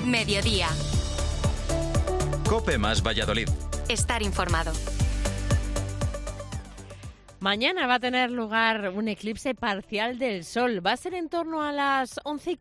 Mediodía. COPE más Valladolid. Estar informado. Mañana va a tener lugar un eclipse parcial del Sol. Va a ser en torno a las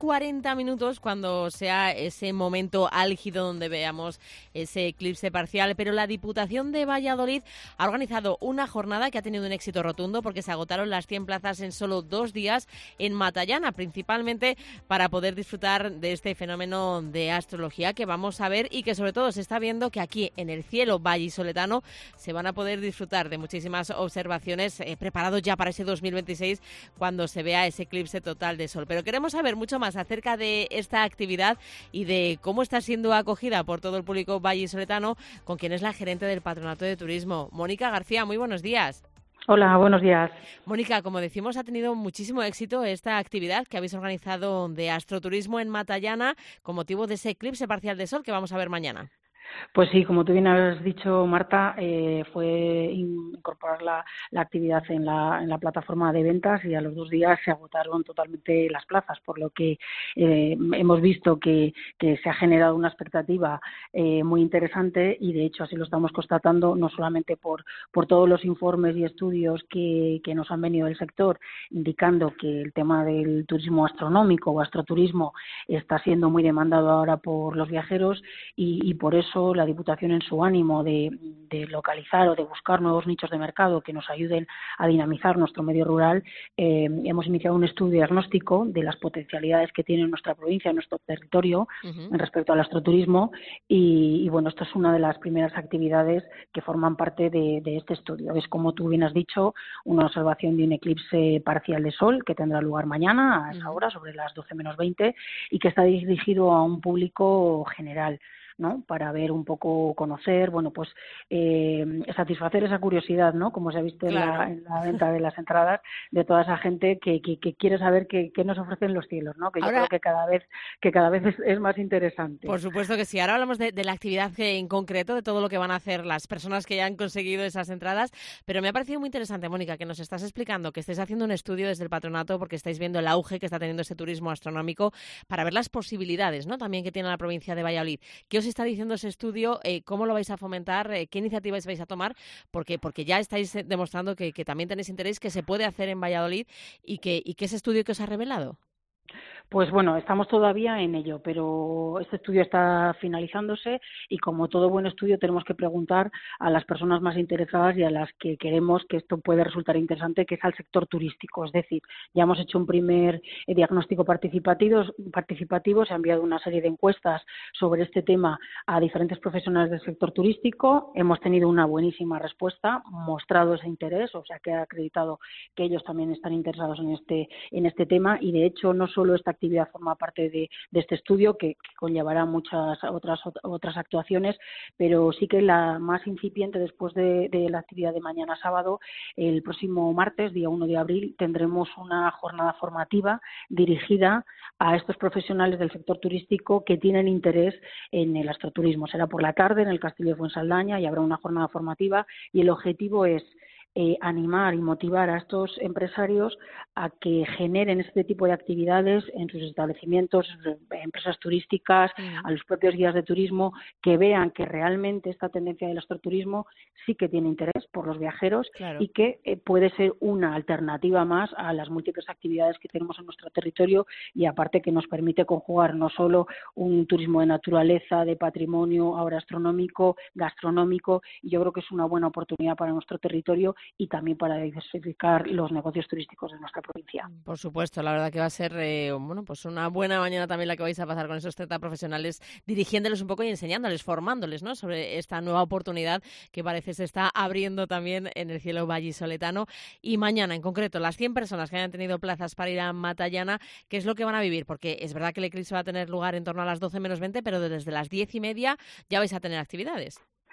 11:40 cuando sea ese momento álgido donde veamos ese eclipse parcial. Pero la Diputación de Valladolid ha organizado una jornada que ha tenido un éxito rotundo porque se agotaron las 100 plazas en solo 2 días en Matallana, principalmente para poder disfrutar de este fenómeno de astrología que vamos a ver y que sobre todo se está viendo que aquí en el cielo vallisoletano se van a poder disfrutar de muchísimas observaciones preparados ya para ese 2026 cuando se vea ese eclipse total de Sol. Pero queremos saber mucho más acerca de esta actividad y de cómo está siendo acogida por todo el público vallisoletano, con quien es la gerente del Patronato de Turismo, Mónica García. Muy buenos días. Hola, buenos días. Mónica, como decimos, ha tenido muchísimo éxito esta actividad que habéis organizado de astroturismo en Matallana con motivo de ese eclipse parcial de Sol que vamos a ver mañana. Pues sí, como tú bien has dicho, Marta, fue incorporar la actividad en la plataforma de ventas y a los 2 días se agotaron totalmente las plazas, por lo que hemos visto que se ha generado una expectativa muy interesante y de hecho así lo estamos constatando no solamente por todos los informes y estudios que nos han venido del sector indicando que el tema del turismo astronómico o astroturismo está siendo muy demandado ahora por los viajeros y por eso la Diputación, en su ánimo de localizar o de buscar nuevos nichos de mercado que nos ayuden a dinamizar nuestro medio rural, hemos iniciado un estudio diagnóstico de las potencialidades que tiene nuestra provincia, nuestro territorio, en respecto al astroturismo y bueno, esta es una de las primeras actividades que forman parte de este estudio. Es, como tú bien has dicho, una observación de un eclipse parcial de Sol que tendrá lugar mañana a esa hora, sobre las 12 menos 20, y que está dirigido a un público general, ¿no? Para ver un poco, conocer, bueno, pues satisfacer esa curiosidad, ¿no? Como se ha visto claro. en la venta de las entradas, de toda esa gente que quiere saber qué nos ofrecen los cielos, ¿no? Que yo creo que cada vez es más interesante. Por supuesto que sí. Ahora hablamos de la actividad en concreto, de todo lo que van a hacer las personas que ya han conseguido esas entradas, pero me ha parecido muy interesante, Mónica, que nos estás explicando que estáis haciendo un estudio desde el patronato porque estáis viendo el auge que está teniendo ese turismo astronómico para ver las posibilidades, ¿no? También que tiene la provincia de Valladolid. ¿Qué os está diciendo ese estudio? ¿Cómo lo vais a fomentar? ¿Qué iniciativas vais a tomar? Porque ya estáis demostrando que también tenéis interés, que se puede hacer en Valladolid y que ese estudio que os ha revelado. Pues bueno, estamos todavía en ello, pero este estudio está finalizándose y como todo buen estudio tenemos que preguntar a las personas más interesadas y a las que queremos que esto puede resultar interesante, que es al sector turístico. Es decir, ya hemos hecho un primer diagnóstico participativo, se ha enviado una serie de encuestas sobre este tema a diferentes profesionales del sector turístico, hemos tenido una buenísima respuesta, mostrado ese interés, o sea que ha acreditado que ellos también están interesados en este tema y de hecho no solo esta actividad forma parte de este estudio que conllevará muchas otras actuaciones, pero sí que la más incipiente después de la actividad de mañana sábado, el próximo martes, día 1 de abril, tendremos una jornada formativa dirigida a estos profesionales del sector turístico que tienen interés en el astroturismo. Será por la tarde en el Castillo de Fuensaldaña y habrá una jornada formativa y el objetivo es animar y motivar a estos empresarios a que generen este tipo de actividades en sus establecimientos, empresas turísticas, a los propios guías de turismo, que vean que realmente esta tendencia del astroturismo sí que tiene interés por los viajeros, claro, y que puede ser una alternativa más a las múltiples actividades que tenemos en nuestro territorio y aparte que nos permite conjugar no solo un turismo de naturaleza, de patrimonio, ahora astronómico, gastronómico, y yo creo que es una buena oportunidad para nuestro territorio y también para diversificar los negocios turísticos de nuestra provincia. Por supuesto, la verdad que va a ser pues una buena mañana también la que vais a pasar con esos 30 profesionales, dirigiéndoles un poco y enseñándoles, formándoles, ¿no?, sobre esta nueva oportunidad que parece se está abriendo también en el cielo vallisoletano. Y mañana, en concreto, las 100 personas que hayan tenido plazas para ir a Matallana, ¿qué es lo que van a vivir? Porque es verdad que el eclipse va a tener lugar en torno a las 12 menos 20, pero desde las 10:30 ya vais a tener actividades.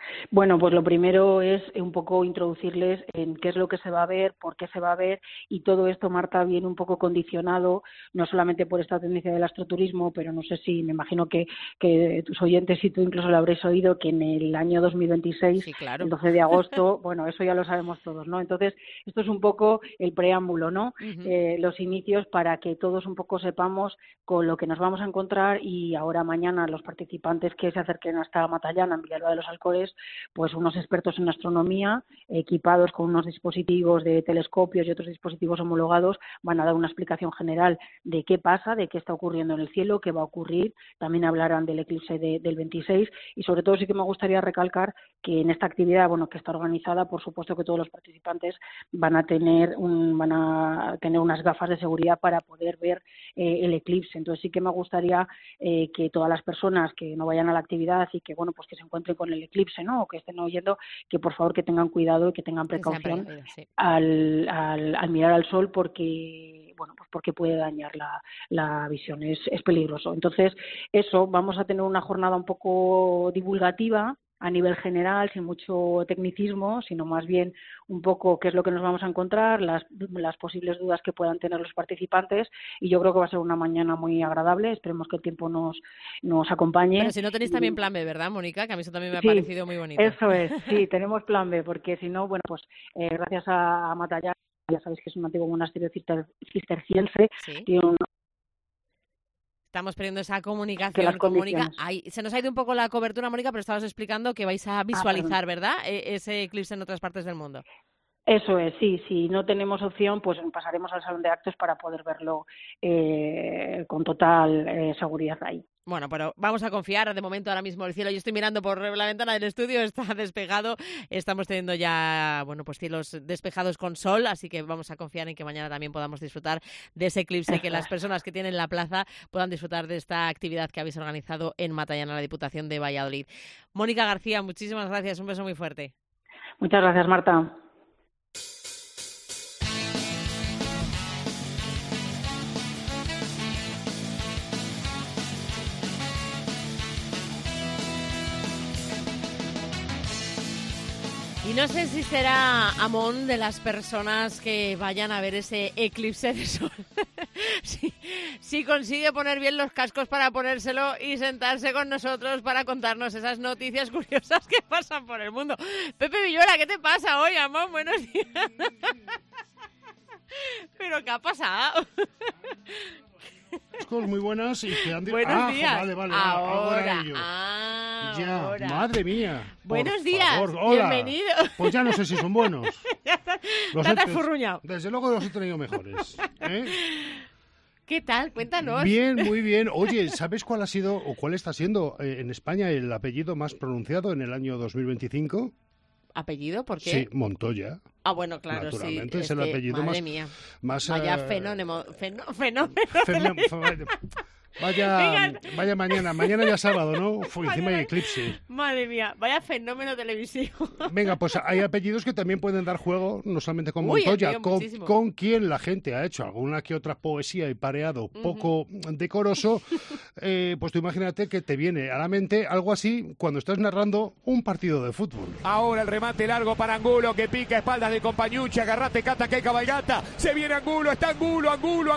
Bueno, pues lo primero es un poco introducirles en qué es lo que se va a ver, por qué se va a ver, y todo esto, Marta, viene un poco condicionado, no solamente por esta tendencia del astroturismo, pero no sé si, me imagino que tus oyentes y tú incluso lo habréis oído, que en el año 2026, Sí, claro. el 12 de agosto, bueno, eso ya lo sabemos todos, ¿no? Entonces, esto es un poco el preámbulo, ¿no? Los inicios para que todos un poco sepamos con lo que nos vamos a encontrar, y ahora mañana los participantes que se acerquen hasta Matallana, en Villalba de los Alcores, pues unos expertos en astronomía, equipados con unos dispositivos de telescopios y otros dispositivos homologados, van a dar una explicación general de qué pasa, de qué está ocurriendo en el cielo, qué va a ocurrir. También hablarán del eclipse del 26, y sobre todo sí que me gustaría recalcar que en esta actividad, bueno, que está organizada, por supuesto que todos los participantes van a tener unas gafas de seguridad para poder ver el eclipse. Entonces sí que me gustaría que todas las personas que no vayan a la actividad y que, bueno, pues que se encuentren con el eclipse, ¿no?, o que estén oyendo, que por favor que tengan cuidado y que tengan precaución al mirar al sol, porque, bueno, pues porque puede dañar la visión, es peligroso. Entonces, eso, vamos a tener una jornada un poco divulgativa a nivel general, sin mucho tecnicismo, sino más bien un poco qué es lo que nos vamos a encontrar, las posibles dudas que puedan tener los participantes, y yo creo que va a ser una mañana muy agradable. Esperemos que el tiempo nos acompañe. Pero si no tenéis también plan B, ¿verdad, Mónica? Que a mí eso también me ha Sí, parecido muy bonito. Eso es, sí, tenemos plan B, porque si no, bueno, pues gracias a Matallana, ya sabéis que es un antiguo monasterio cisterciense, ¿Sí? tiene un... Estamos perdiendo esa comunicación con Mónica. Se nos ha ido un poco la cobertura, Mónica, pero estabas explicando que vais a visualizar, ¿verdad?, ese eclipse en otras partes del mundo. Eso es, sí. Si no tenemos opción, pues pasaremos al salón de actos para poder verlo con total seguridad ahí. Bueno, pero vamos a confiar. De momento, ahora mismo el cielo, yo estoy mirando por la ventana del estudio, está despejado. Estamos teniendo ya, bueno, pues cielos despejados con sol, así que vamos a confiar en que mañana también podamos disfrutar de ese eclipse, que las personas que tienen la plaza puedan disfrutar de esta actividad que habéis organizado en Matallana, la Diputación de Valladolid. Mónica García, muchísimas gracias. Un beso muy fuerte. Muchas gracias, Marta. Y no sé si será Amón de las personas que vayan a ver ese eclipse de sol. si consigue poner bien los cascos para ponérselo y sentarse con nosotros para contarnos esas noticias curiosas que pasan por el mundo. Pepe Villuela, ¿qué te pasa hoy, Amón? Buenos días. ¿Pero qué ha pasado? Muy buenas y que han Buenos días. Vale, ahora ya, ahora. Madre mía. Buenos días, hola. Bienvenido. Pues ya no sé si son buenos. Ya estás furruñado. Desde luego los he tenido mejores. ¿Qué tal? Cuéntanos. Bien, muy bien. Oye, ¿sabes cuál ha sido o cuál está siendo en España el apellido más pronunciado en el año 2025? ¿Apellido? ¿Por qué? Sí, Montoya. Ah, bueno, claro, naturalmente, sí. es el apellido madre mía. más... Vaya fenómeno. Vaya mañana ya sábado, ¿no? Encima hay eclipse. Madre mía, vaya fenómeno televisivo. Venga, pues hay apellidos que también pueden dar juego, no solamente con Montoya, con quien la gente ha hecho alguna que otra poesía y pareado poco decoroso, pues tú imagínate que te viene a la mente algo así cuando estás narrando un partido de fútbol. Ahora el remate largo para Angulo, que pica espaldas de Compañucci, agarrate, cata, que cabalgata, se viene Angulo, está Angulo.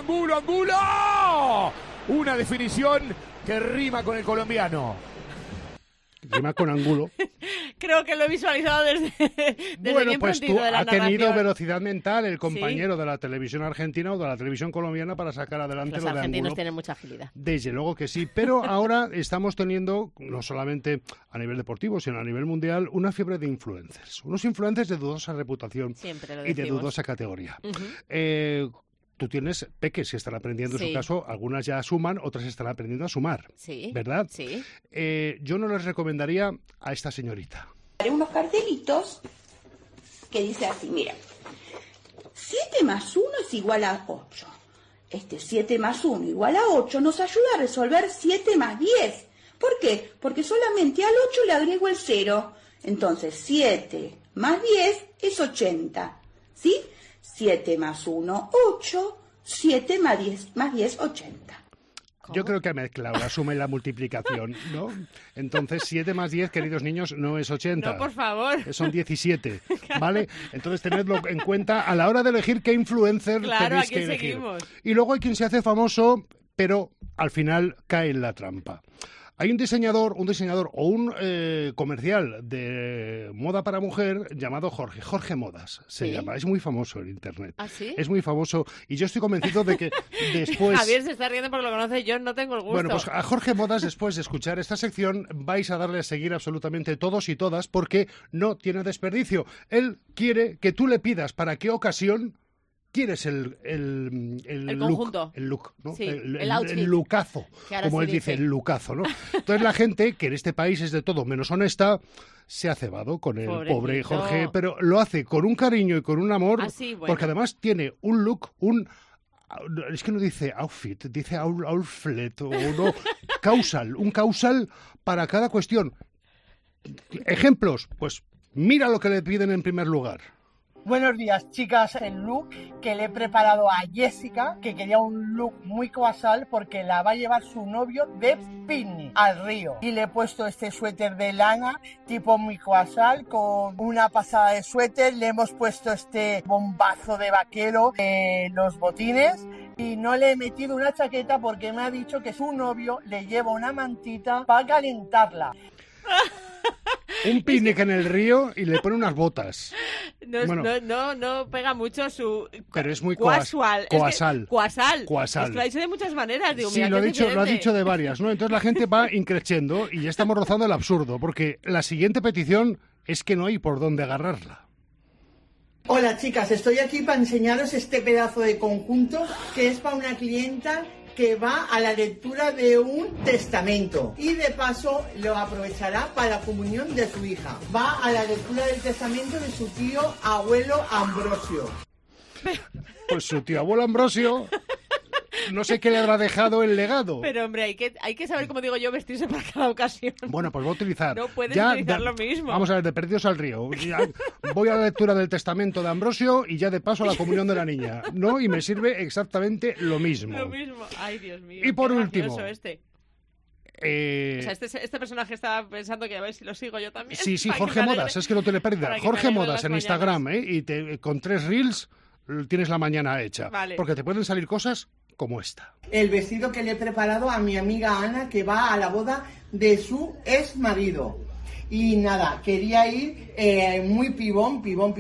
Una definición que rima con el colombiano. Rima con Angulo. Creo que lo he visualizado desde bueno, bien pues prontito tú de la ha tenido narración. velocidad mental el compañero ¿Sí? de la televisión argentina o de la televisión colombiana para sacar adelante lo de Angulo. Los argentinos tienen mucha agilidad. Desde luego que sí, pero ahora estamos teniendo, no solamente a nivel deportivo, sino a nivel mundial, una fiebre de influencers. Unos influencers de dudosa reputación y de dudosa categoría. Tú tienes peques que están aprendiendo, en su caso, algunas ya suman, otras están aprendiendo a sumar, ¿verdad? Sí. Yo no les recomendaría a esta señorita. Haré unos cartelitos que dice así, mira, 7 más 1 es igual a 8. 7 más 1 igual a 8 nos ayuda a resolver 7 más 10. ¿Por qué? Porque solamente al 8 le agrego el 0. Entonces, 7 más 10 es 80, ¿sí? 7 más 1, 8, 7 más 10, 80. Yo creo que ha mezclado la suma y la multiplicación, ¿no? Entonces, 7 más 10, queridos niños, no es 80. No, por favor. Son 17, ¿vale? Entonces, tenedlo en cuenta a la hora de elegir qué influencer tenéis que elegir. Seguimos. Y luego hay quien se hace famoso, pero al final cae en la trampa. Hay un diseñador o un comercial de moda para mujer llamado Jorge Modas, se llama. Es muy famoso en Internet. ¿Ah, sí? Es muy famoso y yo estoy convencido de que después... Javier se está riendo porque lo conoce, yo no tengo el gusto. Bueno, pues a Jorge Modas, después de escuchar esta sección, vais a darle a seguir absolutamente todos y todas porque no tiene desperdicio. Él quiere que tú le pidas para qué ocasión... ¿Quieres el conjunto? El look, ¿no? Sí, el outfit. El lookazo, como él dice, el lookazo, ¿no? Entonces la gente, que en este país es de todo menos honesta, se ha cebado con el pobre Jorge, pero lo hace con un cariño y con un amor, porque además tiene un look, es que no dice outfit, dice outfit, o no, un causal para cada cuestión. Ejemplos, pues mira lo que le piden en primer lugar. Buenos días, chicas. El look que le he preparado a Jessica, que quería un look muy casual porque la va a llevar su novio de picnic al río. Y le he puesto este suéter de lana tipo muy casual con una pasada de suéter. Le hemos puesto este bombazo de vaquero, los botines. Y no le he metido una chaqueta porque me ha dicho que su novio le lleva una mantita para calentarla. Un picnic en el río y le pone unas botas. No pega mucho su... Pero es muy casual. Coasal. Es que lo ha dicho de muchas maneras. Digo, sí, mira, lo ha dicho de varias, ¿no? Entonces la gente va increciendo y ya estamos rozando el absurdo, porque la siguiente petición es que no hay por dónde agarrarla. Hola, chicas. Estoy aquí para enseñaros este pedazo de conjunto que es para una clienta que va a la lectura de un testamento y de paso lo aprovechará para la comunión de su hija. Va a la lectura del testamento de su tío abuelo Ambrosio. Pues su tío abuelo Ambrosio, no sé qué le habrá dejado el legado. Pero hombre, hay que saber, como digo yo, vestirse para cada ocasión. Bueno, pues voy a utilizar. No puedes utilizar lo mismo. Vamos a ver, de Perdidos al río. Voy a la lectura del testamento de Ambrosio y ya de paso a la comunión de la niña, ¿no? Y me sirve exactamente lo mismo. Lo mismo. Ay, Dios mío. Y por último... O sea, este personaje estaba pensando que a ver si lo sigo yo también. Sí, Jorge Modas, es que no te le pérdida. Jorge Modas en Instagram, y con 3 reels tienes la mañana hecha. Vale. Porque te pueden salir cosas como esta. El vestido que le he preparado a mi amiga Ana, que va a la boda de su ex marido. Y nada, quería ir muy pibón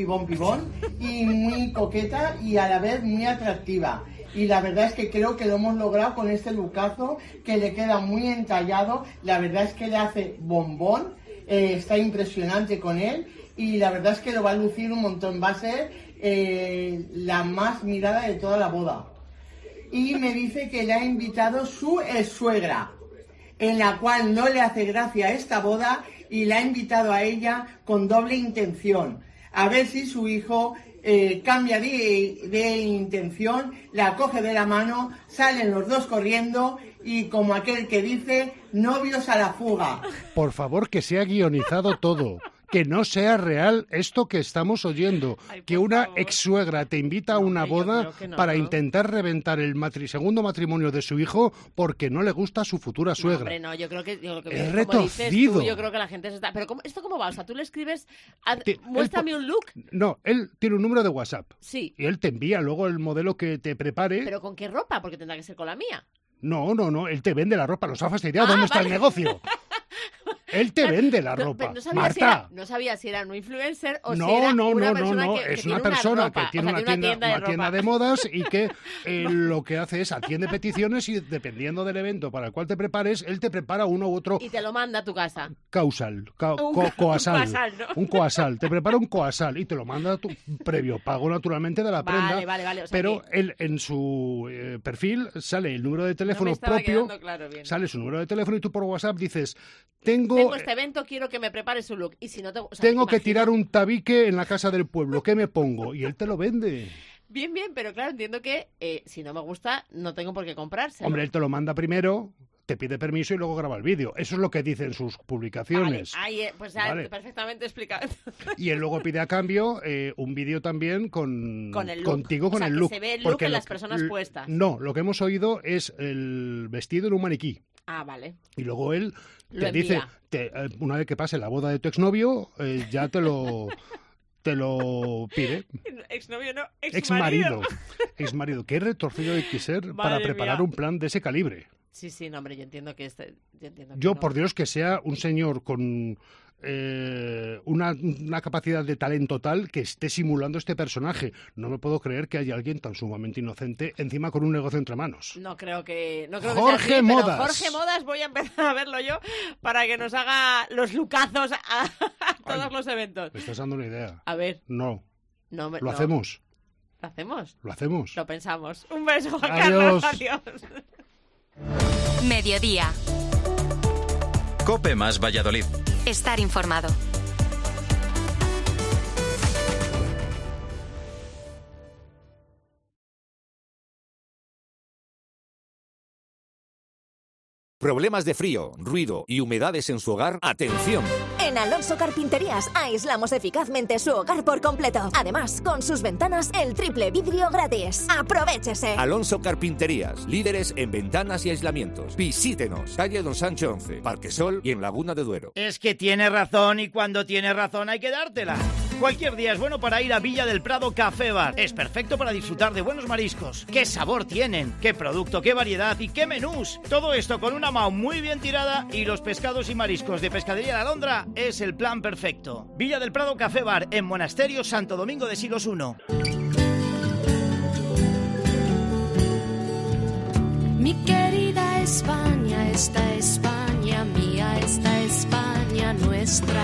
y muy coqueta y a la vez muy atractiva. Y la verdad es que creo que lo hemos logrado con este lookazo que le queda muy entallado. La verdad es que le hace bombón, está impresionante con él y la verdad es que lo va a lucir un montón. Va a ser la más mirada de toda la boda. Y me dice que le ha invitado su ex-suegra, en la cual no le hace gracia esta boda y la ha invitado a ella con doble intención. A ver si su hijo cambia de intención, la coge de la mano, salen los dos corriendo y como aquel que dice, novios a la fuga. Por favor, que sea guionizado todo. Que no sea real esto que estamos oyendo. Ay, que una ex-suegra te invita a una boda para intentar reventar el segundo matrimonio de su hijo porque no le gusta a su futura suegra. Hombre, no, yo creo que es retorcido. Yo creo que la gente se está... Pero ¿esto cómo va? O sea, tú le escribes... Muéstrame un look. No, él tiene un número de WhatsApp. Sí. Y él te envía luego el modelo que te prepare. ¿Pero con qué ropa? Porque tendrá que ser con la mía. No, él te vende la ropa. Nos ha fastidiado. ¿Dónde está el negocio? Él te vende la ropa. No sabía Marta. No sabía si era un influencer o si era una persona que es una persona que tiene una tienda de modas y que lo que hace es atiende peticiones y dependiendo del evento para el cual te prepares, él te prepara uno u otro. Y te lo manda a tu casa. Coasal. Un coasal. Te prepara un coasal y te lo manda a tu previo pago naturalmente de la prenda. Vale. O sea, pero él en su perfil sale el número de teléfono propio. Sale su número de teléfono y tú por WhatsApp dices, tengo este evento, quiero que me prepares un look. Y si no tengo que tirar un tabique en la casa del pueblo, ¿qué me pongo? Y él te lo vende. Bien, pero claro, entiendo que si no me gusta, no tengo por qué comprárselo. Hombre, él te lo manda primero, te pide permiso y luego graba el vídeo. Eso es lo que dice en sus publicaciones. Vale, pues ya perfectamente explicado. Y él luego pide a cambio un vídeo también contigo con el look. Que se ve el look en las personas puestas. No, lo que hemos oído es el vestido en un maniquí. Ah, vale. Y luego él te dice, una vez que pase la boda de tu exnovio, ya te lo pide. Exnovio no, exmarido. Exmarido. Qué retorcido hay que ser para preparar un plan de ese calibre. Sí, no, hombre, yo entiendo que yo, por Dios, que sea un señor con una capacidad de talento tal que esté simulando este personaje. No me puedo creer que haya alguien tan sumamente inocente encima con un negocio entre manos. No creo que Jorge sea así, Modas. Pero Jorge Modas voy a empezar a verlo yo para que nos haga los lucazos a todos los eventos. Me estás dando una idea. A ver. No. ¿Lo hacemos? ¿Lo hacemos? Lo hacemos. Lo pensamos. Un beso, Juan Adiós. Carlos. Adiós. Mediodía. COPE más Valladolid. Estar informado. ¿Problemas de frío, ruido y humedades en su hogar? ¡Atención! En Alonso Carpinterías aislamos eficazmente su hogar por completo. Además, con sus ventanas, el triple vidrio gratis. ¡Aprovéchese! Alonso Carpinterías, líderes en ventanas y aislamientos. Visítenos, calle Don Sancho 11, Parque Sol y en Laguna de Duero. Es que tiene razón y cuando tiene razón hay que dártela. Cualquier día es bueno para ir a Villa del Prado Café Bar. Es perfecto para disfrutar de buenos mariscos. ¿Qué sabor tienen? ¿Qué producto? ¿Qué variedad? ¿Y qué menús? Todo esto con una mao muy bien tirada y los pescados y mariscos de Pescadería La Alondra es el plan perfecto. Villa del Prado Café Bar en Monasterio Santo Domingo de Silos 1. Mi querida España, esta España mía, esta España nuestra.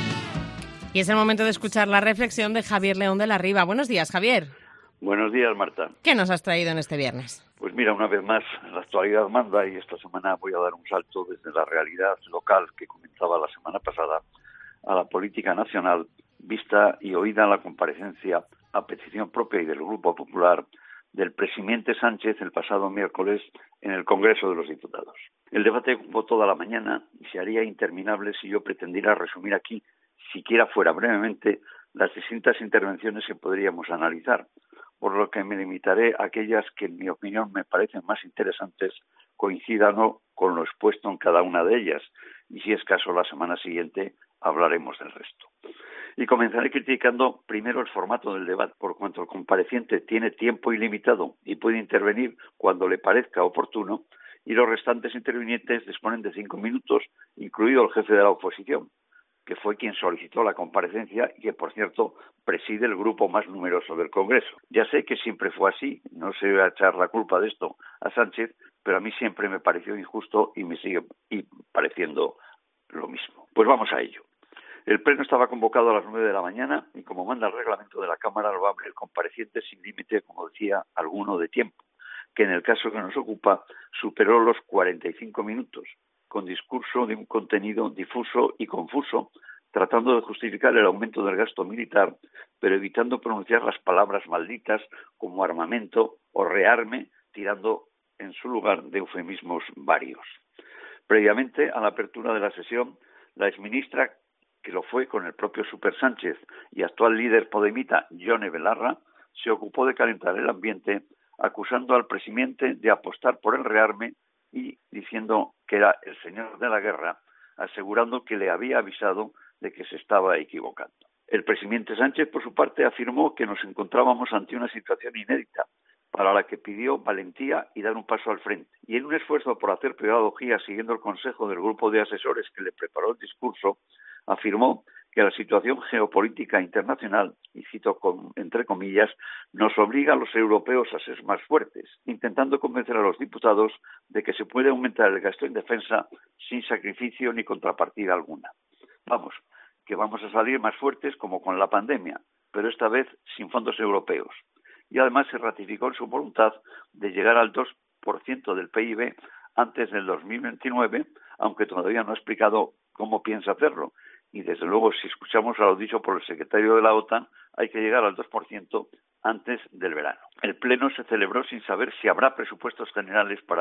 Y es el momento de escuchar la reflexión de Javier León de la Riva. Buenos días, Javier. Buenos días, Marta. ¿Qué nos has traído en este viernes? Pues mira, una vez más, la actualidad manda y esta semana voy a dar un salto desde la realidad local que comenzaba la semana pasada a la política nacional, vista y oída la comparecencia a petición propia y del Grupo Popular del presidente Sánchez el pasado miércoles en el Congreso de los Diputados. El debate ocupó toda la mañana y se haría interminable si yo pretendiera resumir aquí, siquiera fuera brevemente, las distintas intervenciones que podríamos analizar, por lo que me limitaré a aquellas que, en mi opinión, me parecen más interesantes, coincidan o no con lo expuesto en cada una de ellas, y si es caso, la semana siguiente hablaremos del resto. Y comenzaré criticando primero el formato del debate, por cuanto el compareciente tiene tiempo ilimitado y puede intervenir cuando le parezca oportuno, y los restantes intervinientes disponen de 5 minutos, incluido el jefe de la oposición, que fue quien solicitó la comparecencia y que, por cierto, preside el grupo más numeroso del Congreso. Ya sé que siempre fue así, no se va a echar la culpa de esto a Sánchez, pero a mí siempre me pareció injusto y me sigue pareciendo lo mismo. Pues vamos a ello. El pleno estaba convocado a las 9 de la mañana y, como manda el reglamento de la Cámara, lo abre el compareciente sin límite, como decía, alguno de tiempo, que en el caso que nos ocupa superó los 45 minutos, con discurso de un contenido difuso y confuso, tratando de justificar el aumento del gasto militar, pero evitando pronunciar las palabras malditas como armamento o rearme, tirando en su lugar de eufemismos varios. Previamente a la apertura de la sesión, la exministra, que lo fue con el propio Super Sánchez, y actual líder podemita, Yone Belarra, se ocupó de calentar el ambiente, acusando al presidente de apostar por el rearme y diciendo que era el señor de la guerra, asegurando que le había avisado de que se estaba equivocando. El presidente Sánchez, por su parte, afirmó que nos encontrábamos ante una situación inédita, para la que pidió valentía y dar un paso al frente. Y en un esfuerzo por hacer pedagogía, siguiendo el consejo del grupo de asesores que le preparó el discurso, afirmó que la situación geopolítica internacional, y cito entre comillas, nos obliga a los europeos a ser más fuertes, intentando convencer a los diputados de que se puede aumentar el gasto en defensa sin sacrificio ni contrapartida alguna. Vamos, que vamos a salir más fuertes como con la pandemia, pero esta vez sin fondos europeos. Y además se ratificó en su voluntad de llegar al 2% del PIB antes del 2029, aunque todavía no ha explicado cómo piensa hacerlo. Y desde luego, si escuchamos a lo dicho por el secretario de la OTAN, hay que llegar al 2% antes del verano. El pleno se celebró sin saber si habrá presupuestos generales para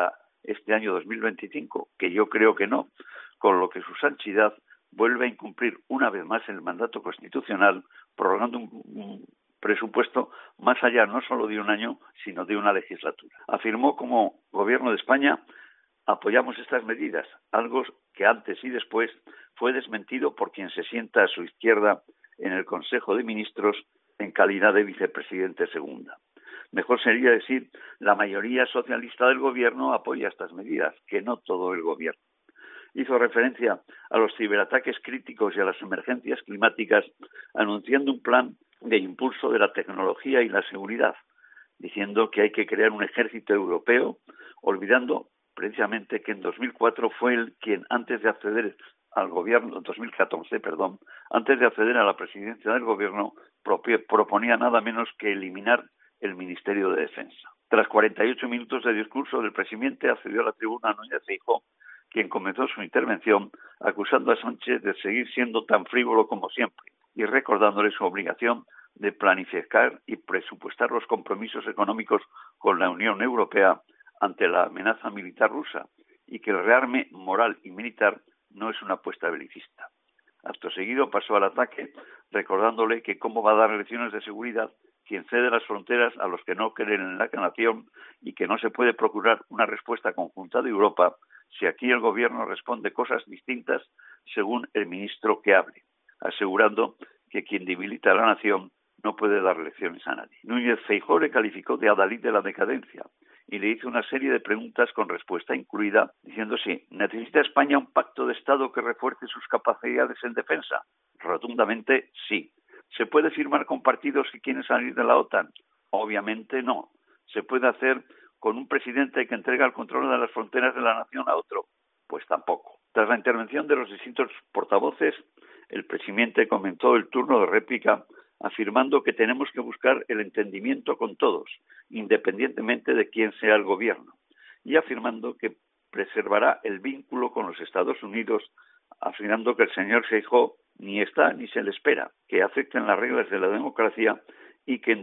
este año 2025, que yo creo que no, con lo que su santidad vuelve a incumplir una vez más el mandato constitucional, prorrogando un presupuesto más allá no solo de un año, sino de una legislatura. Afirmó como Gobierno de España: apoyamos estas medidas, algo que antes y después fue desmentido por quien se sienta a su izquierda en el Consejo de Ministros en calidad de vicepresidente segunda. Mejor sería decir, la mayoría socialista del Gobierno apoya estas medidas, que no todo el Gobierno. Hizo referencia a los ciberataques críticos y a las emergencias climáticas, anunciando un plan de impulso de la tecnología y la seguridad, diciendo que hay que crear un ejército europeo, olvidando precisamente que en 2004 fue él quien, antes de acceder al gobierno, 2014, antes de acceder a la presidencia del gobierno, proponía nada menos que eliminar el Ministerio de Defensa. Tras 48 minutos de discurso del presidente, accedió a la tribuna Núñez Feijóo, quien comenzó su intervención acusando a Sánchez de seguir siendo tan frívolo como siempre y recordándole su obligación de planificar y presupuestar los compromisos económicos con la Unión Europea ante la amenaza militar rusa y que el rearme moral y militar no es una apuesta belicista. Acto seguido pasó al ataque, recordándole que cómo va a dar lecciones de seguridad quien cede las fronteras a los que no creen en la nación y que no se puede procurar una respuesta conjunta de Europa si aquí el gobierno responde cosas distintas según el ministro que hable, asegurando que quien debilita a la nación no puede dar lecciones a nadie. Núñez Feijóo le calificó de adalid de la decadencia y le hizo una serie de preguntas con respuesta incluida, diciendo si ¿necesita España un pacto de Estado que refuerce sus capacidades en defensa? Rotundamente sí. ¿Se puede firmar con partidos que quieren salir de la OTAN? Obviamente no. ¿Se puede hacer con un presidente que entrega el control de las fronteras de la nación a otro? Pues tampoco. Tras la intervención de los distintos portavoces, el presidente comentó el turno de réplica afirmando que tenemos que buscar el entendimiento con todos, independientemente de quién sea el gobierno, y afirmando que preservará el vínculo con los Estados Unidos, afirmando que el señor Feijóo ni está ni se le espera que afecten las reglas de la democracia y que en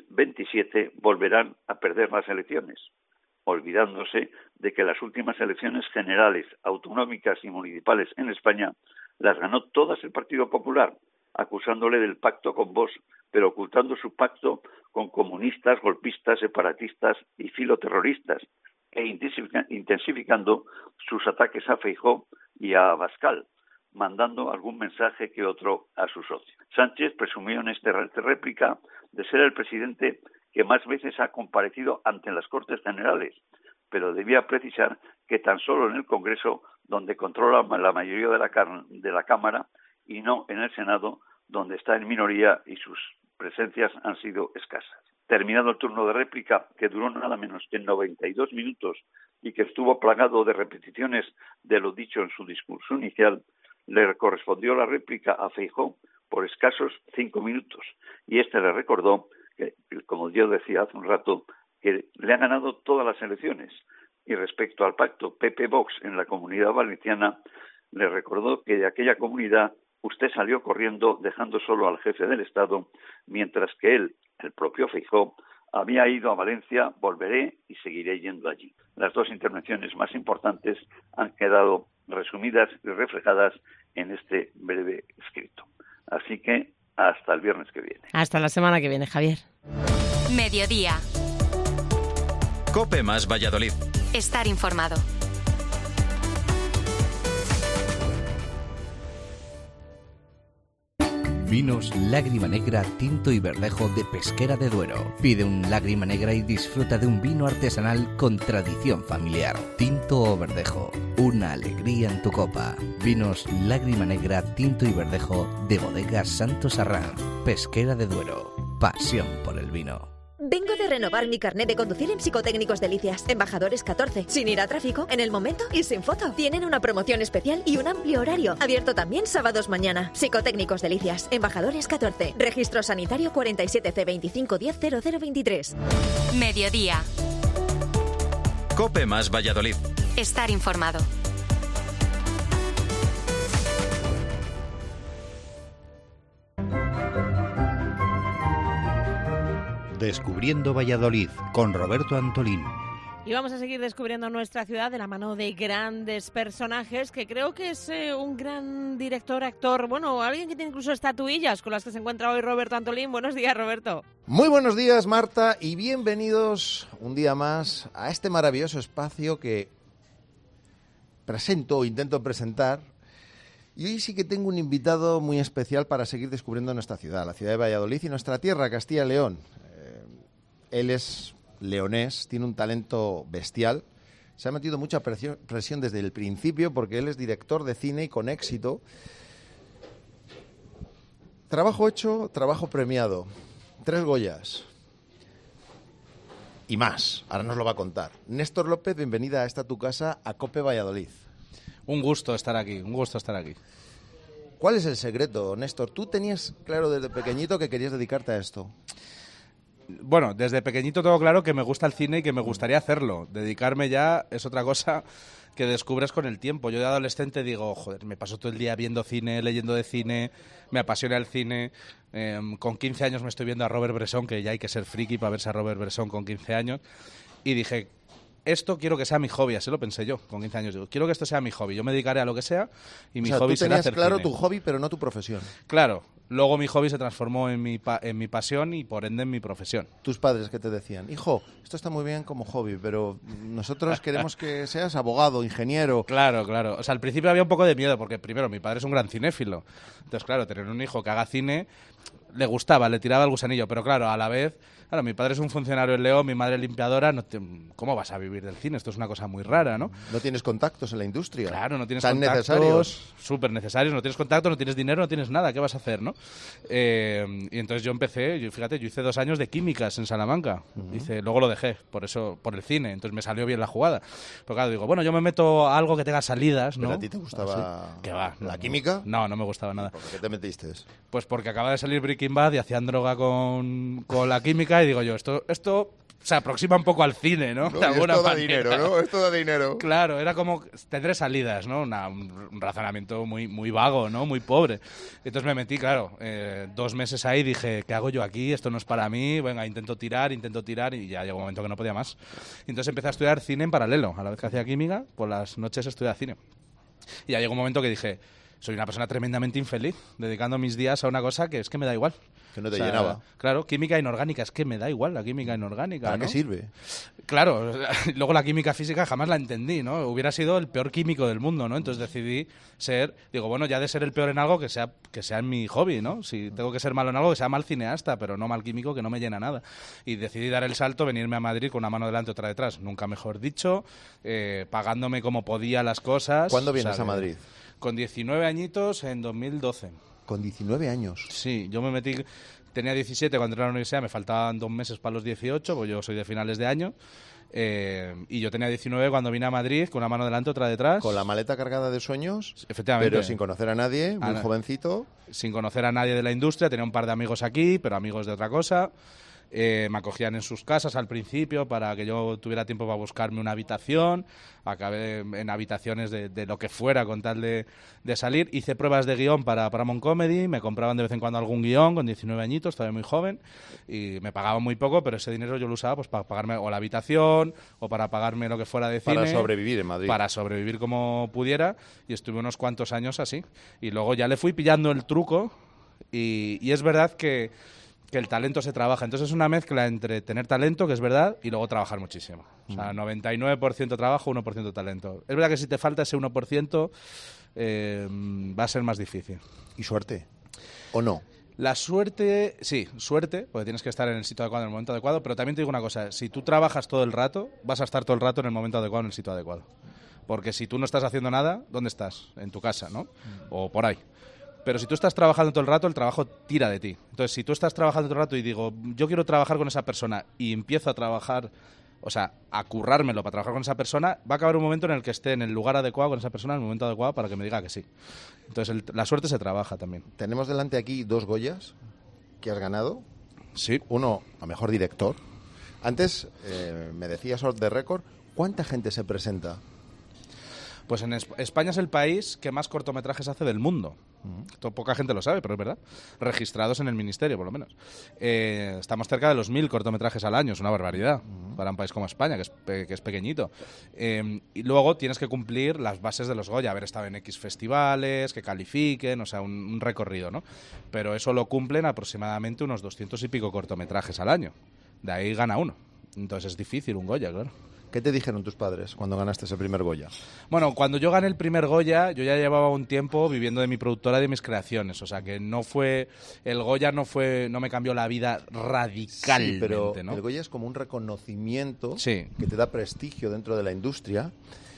2027 volverán a perder las elecciones, olvidándose de que las últimas elecciones generales, autonómicas y municipales en España las ganó todas el Partido Popular, acusándole del pacto con Vox, pero ocultando su pacto con comunistas, golpistas, separatistas y filoterroristas, e intensificando sus ataques a Feijóo y a Abascal, mandando algún mensaje que otro a su socio. Sánchez presumió en esta réplica de ser el presidente que más veces ha comparecido ante las Cortes Generales, pero debía precisar que tan solo en el Congreso, donde controla la mayoría de la Cámara, y no en el Senado, donde está en minoría y sus presencias han sido escasas. Terminado el turno de réplica, que duró nada menos que 92 minutos y que estuvo plagado de repeticiones de lo dicho en su discurso inicial, le correspondió la réplica a Feijóo por escasos 5 minutos y este le recordó que, como yo decía hace un rato, que le han ganado todas las elecciones y respecto al pacto PP-Vox en la Comunidad Valenciana le recordó que de aquella comunidad usted salió corriendo dejando solo al jefe del Estado, mientras que él, el propio Feijóo, había ido a Valencia, volveré y seguiré yendo allí. Las dos intervenciones más importantes han quedado resumidas y reflejadas en este breve escrito. Así que hasta el viernes que viene. Hasta la semana que viene, Javier. Mediodía. COPE más Valladolid. Estar informado. Vinos Lágrima Negra, Tinto y Verdejo de Pesquera de Duero. Pide un Lágrima Negra y disfruta de un vino artesanal con tradición familiar. Tinto o Verdejo, una alegría en tu copa. Vinos Lágrima Negra, Tinto y Verdejo de Bodegas Santos Arrán. Pesquera de Duero, pasión por el vino. Vengo de renovar mi carnet de conducir en Psicotécnicos Delicias. Embajadores 14. Sin ir a tráfico, en el momento y sin foto. Tienen una promoción especial y un amplio horario. Abierto también sábados mañana. Psicotécnicos Delicias. Embajadores 14. Registro sanitario 47C25100023. Mediodía. COPE más Valladolid. Estar informado. Descubriendo Valladolid con Roberto Antolín. Y vamos a seguir descubriendo nuestra ciudad de la mano de grandes personajes, que creo que es un gran director, actor, bueno, alguien que tiene incluso estatuillas con las que se encuentra hoy Roberto Antolín. Buenos días, Roberto. Muy buenos días, Marta, y bienvenidos un día más a este maravilloso espacio que presento o intento presentar. Y hoy sí que tengo un invitado muy especial para seguir descubriendo nuestra ciudad, la ciudad de Valladolid y nuestra tierra, Castilla y León. Él es leonés, tiene un talento bestial, se ha metido mucha presión desde el principio porque él es director de cine y con éxito. Trabajo hecho, trabajo premiado, 3 Goyas y más, ahora nos lo va a contar. Néstor López, bienvenida a esta tu casa, a COPE Valladolid. Un gusto estar aquí, un gusto estar aquí. ¿Cuál es el secreto, Néstor? ¿Tú tenías claro desde pequeñito que querías dedicarte a esto? Bueno, desde pequeñito tengo claro que me gusta el cine y que me gustaría hacerlo. Dedicarme ya es otra cosa que descubres con el tiempo. Yo de adolescente digo, joder, me paso todo el día viendo cine, leyendo de cine, me apasiona el cine. Con 15 años me estoy viendo a Robert Bresson, que ya hay que ser friki para verse a Robert Bresson con 15 años. Y dije, esto quiero que sea mi hobby, así lo pensé yo con 15 años. Digo, quiero que esto sea mi hobby, yo me dedicaré a lo que sea y mi hobby será hacer cine. Tú tenías claro tu hobby, pero no tu profesión. Claro, luego mi hobby se transformó en mi pasión y por ende en mi profesión. ¿Tus padres qué te decían? Hijo, esto está muy bien como hobby, pero nosotros queremos que seas abogado, ingeniero. Claro, claro. O sea, al principio había un poco de miedo porque primero mi padre es un gran cinéfilo. Entonces, claro, tener un hijo que haga cine le gustaba, le tiraba el gusanillo, pero claro, a la vez, claro, mi padre es un funcionario en León, mi madre limpiadora, ¿cómo vas a vivir del cine? Esto es una cosa muy rara, ¿no? No tienes contactos en la industria. Claro, no tienes tan contactos necesarios. Súper necesarios, no tienes contactos, no tienes dinero, no tienes nada, ¿qué vas a hacer, no? Y entonces yo empecé, fíjate, yo hice 2 años de químicas en Salamanca, luego lo dejé, por el cine, entonces me salió bien la jugada. Pero claro, digo, bueno, yo me meto a algo que tenga salidas, ¿no? ¿Pero a ti te gustaba ¿Qué va? la química? No, no me gustaba nada. ¿Por qué te metiste? Pues porque acaba de salir Breaking Bad y hacían droga con la química y digo yo, esto se aproxima un poco al cine, ¿no? De alguna manera. Dinero, ¿no? Esto da dinero. Claro, era como, tendré salidas, ¿no? Un razonamiento muy, muy vago, ¿no? Muy pobre. Entonces me metí, claro, 2 meses ahí, dije, ¿qué hago yo aquí? Esto no es para mí, venga, intento tirar y ya llegó un momento que no podía más. Y entonces empecé a estudiar cine en paralelo. A la vez que hacía química, por las noches estudiaba cine. Y ya llegó un momento que dije, soy una persona tremendamente infeliz, dedicando mis días a una cosa que es que me da igual. Que no te llenaba. Claro, química inorgánica, es que me da igual la química inorgánica. ¿Para qué sirve? Claro, luego la química física jamás la entendí, ¿no? Hubiera sido el peor químico del mundo, ¿no? Entonces decidí digo, bueno, ya de ser el peor en algo que sea en mi hobby, ¿no? Si tengo que ser malo en algo, que sea mal cineasta, pero no mal químico, que no me llena nada. Y decidí dar el salto, venirme a Madrid con una mano delante, otra detrás, nunca mejor dicho, pagándome como podía las cosas. ¿Cuándo vienes a Madrid? Con 19 añitos en 2012. ¿Con 19 años? Sí, yo me metí... Tenía 17 cuando entré a la universidad, me faltaban 2 meses para los 18, pues yo soy de finales de año. Y yo tenía 19 cuando vine a Madrid, con una mano delante, otra detrás. ¿Con la maleta cargada de sueños? Efectivamente. Pero sin conocer a nadie, muy jovencito. Sin conocer a nadie de la industria, tenía un par de amigos aquí, pero amigos de otra cosa. Me acogían en sus casas al principio para que yo tuviera tiempo para buscarme una habitación. Acabé en habitaciones de lo que fuera con tal de salir. Hice pruebas de guión para Paramount Comedy, me compraban de vez en cuando algún guión con 19 añitos, todavía muy joven, y me pagaban muy poco, pero ese dinero yo lo usaba pues para pagarme o la habitación o para pagarme lo que fuera de cine. Para sobrevivir en Madrid. Para sobrevivir como pudiera, y estuve unos cuantos años así. Y luego ya le fui pillando el truco y es verdad que el talento se trabaja. Entonces es una mezcla entre tener talento, que es verdad, y luego trabajar muchísimo. O sea, 99% trabajo, 1% talento. Es verdad que si te falta ese 1%, va a ser más difícil. ¿Y suerte? ¿O no? La suerte, sí, suerte, porque tienes que estar en el sitio adecuado en el momento adecuado, pero también te digo una cosa, si tú trabajas todo el rato, vas a estar todo el rato en el momento adecuado, en el sitio adecuado. Porque si tú no estás haciendo nada, ¿dónde estás? En tu casa, ¿no? O por ahí. Pero si tú estás trabajando todo el rato, el trabajo tira de ti. Entonces, si tú estás trabajando todo el rato y digo, yo quiero trabajar con esa persona y empiezo a trabajar, o sea, a currármelo para trabajar con esa persona, va a acabar un momento en el que esté en el lugar adecuado con esa persona, en el momento adecuado para que me diga que sí. Entonces, la suerte se trabaja también. Tenemos delante aquí 2 Goyas que has ganado. Sí. Uno a mejor director. Antes, me decías off the record, ¿cuánta gente se presenta? Pues en España es el país que más cortometrajes hace del mundo. Esto poca gente lo sabe, pero es verdad. Registrados en el ministerio, por lo menos. Estamos cerca de los 1000 cortometrajes al año. Es una barbaridad para un país como España, que es pequeñito. Y luego tienes que cumplir las bases de los Goya, haber estado en X festivales, que califiquen, o sea, un recorrido, ¿no? Pero eso lo cumplen aproximadamente unos 200 y pico cortometrajes al año. De ahí gana uno. Entonces es difícil un Goya, claro. ¿Qué te dijeron tus padres cuando ganaste ese primer Goya? Bueno, cuando yo gané el primer Goya, yo ya llevaba un tiempo viviendo de mi productora y de mis creaciones. O sea, que no fue... El Goya no me cambió la vida radicalmente, sí, pero ¿no? El Goya es como un reconocimiento sí. que te da prestigio dentro de la industria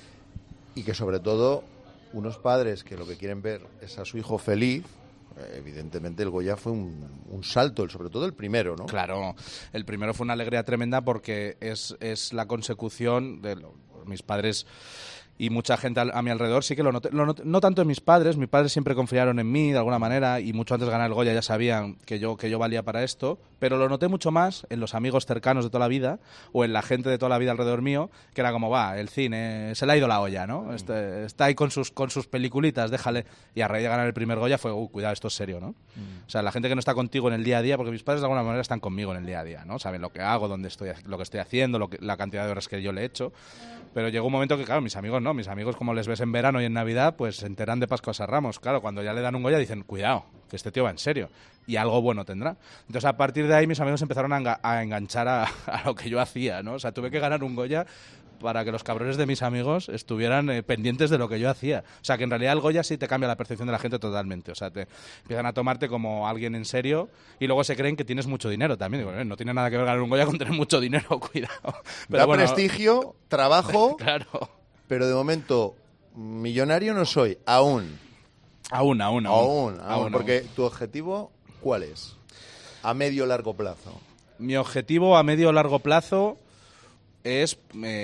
y que, sobre todo, unos padres que lo que quieren ver es a su hijo feliz... Evidentemente el Goya fue un salto, sobre todo el primero, ¿no? Claro, el primero fue una alegría tremenda porque es la consecución de mis padres y mucha gente a mi alrededor. Sí que lo noté, no tanto en mis padres siempre confiaron en mí de alguna manera y mucho antes de ganar el Goya ya sabían que yo valía para esto, pero lo noté mucho más en los amigos cercanos de toda la vida o en la gente de toda la vida alrededor mío, que era como, el cine, se le ha ido la olla, ¿no? Está ahí con sus peliculitas, déjale. Y a raíz de ganar el primer Goya fue, cuidado, esto es serio, ¿no? O sea, la gente que no está contigo en el día a día, porque mis padres de alguna manera están conmigo en el día a día, ¿no? Saben lo que hago, dónde estoy, lo que estoy haciendo, la cantidad de horas que yo le he hecho. Pero llegó un momento que, claro, mis amigos no. Mis amigos, como les ves en verano y en Navidad, pues se enteran de Pascuas a Ramos. Claro, cuando ya le dan un Goya dicen, cuidado, que este tío va en serio. Y algo bueno tendrá. Entonces, a partir de ahí, mis amigos empezaron a enganchar a lo que yo hacía, ¿no? O sea, tuve que ganar un Goya para que los cabrones de mis amigos estuvieran pendientes de lo que yo hacía. O sea, que en realidad el Goya sí te cambia la percepción de la gente totalmente. O sea, te empiezan a tomarte como alguien en serio y luego se creen que tienes mucho dinero también. Digo, no tiene nada que ver ganar un Goya con tener mucho dinero, cuidado. Pero da prestigio, trabajo, claro. Pero de momento millonario no soy, aún. Aún. Porque tu objetivo, ¿cuál es? A medio o largo plazo. Mi objetivo a medio o largo plazo es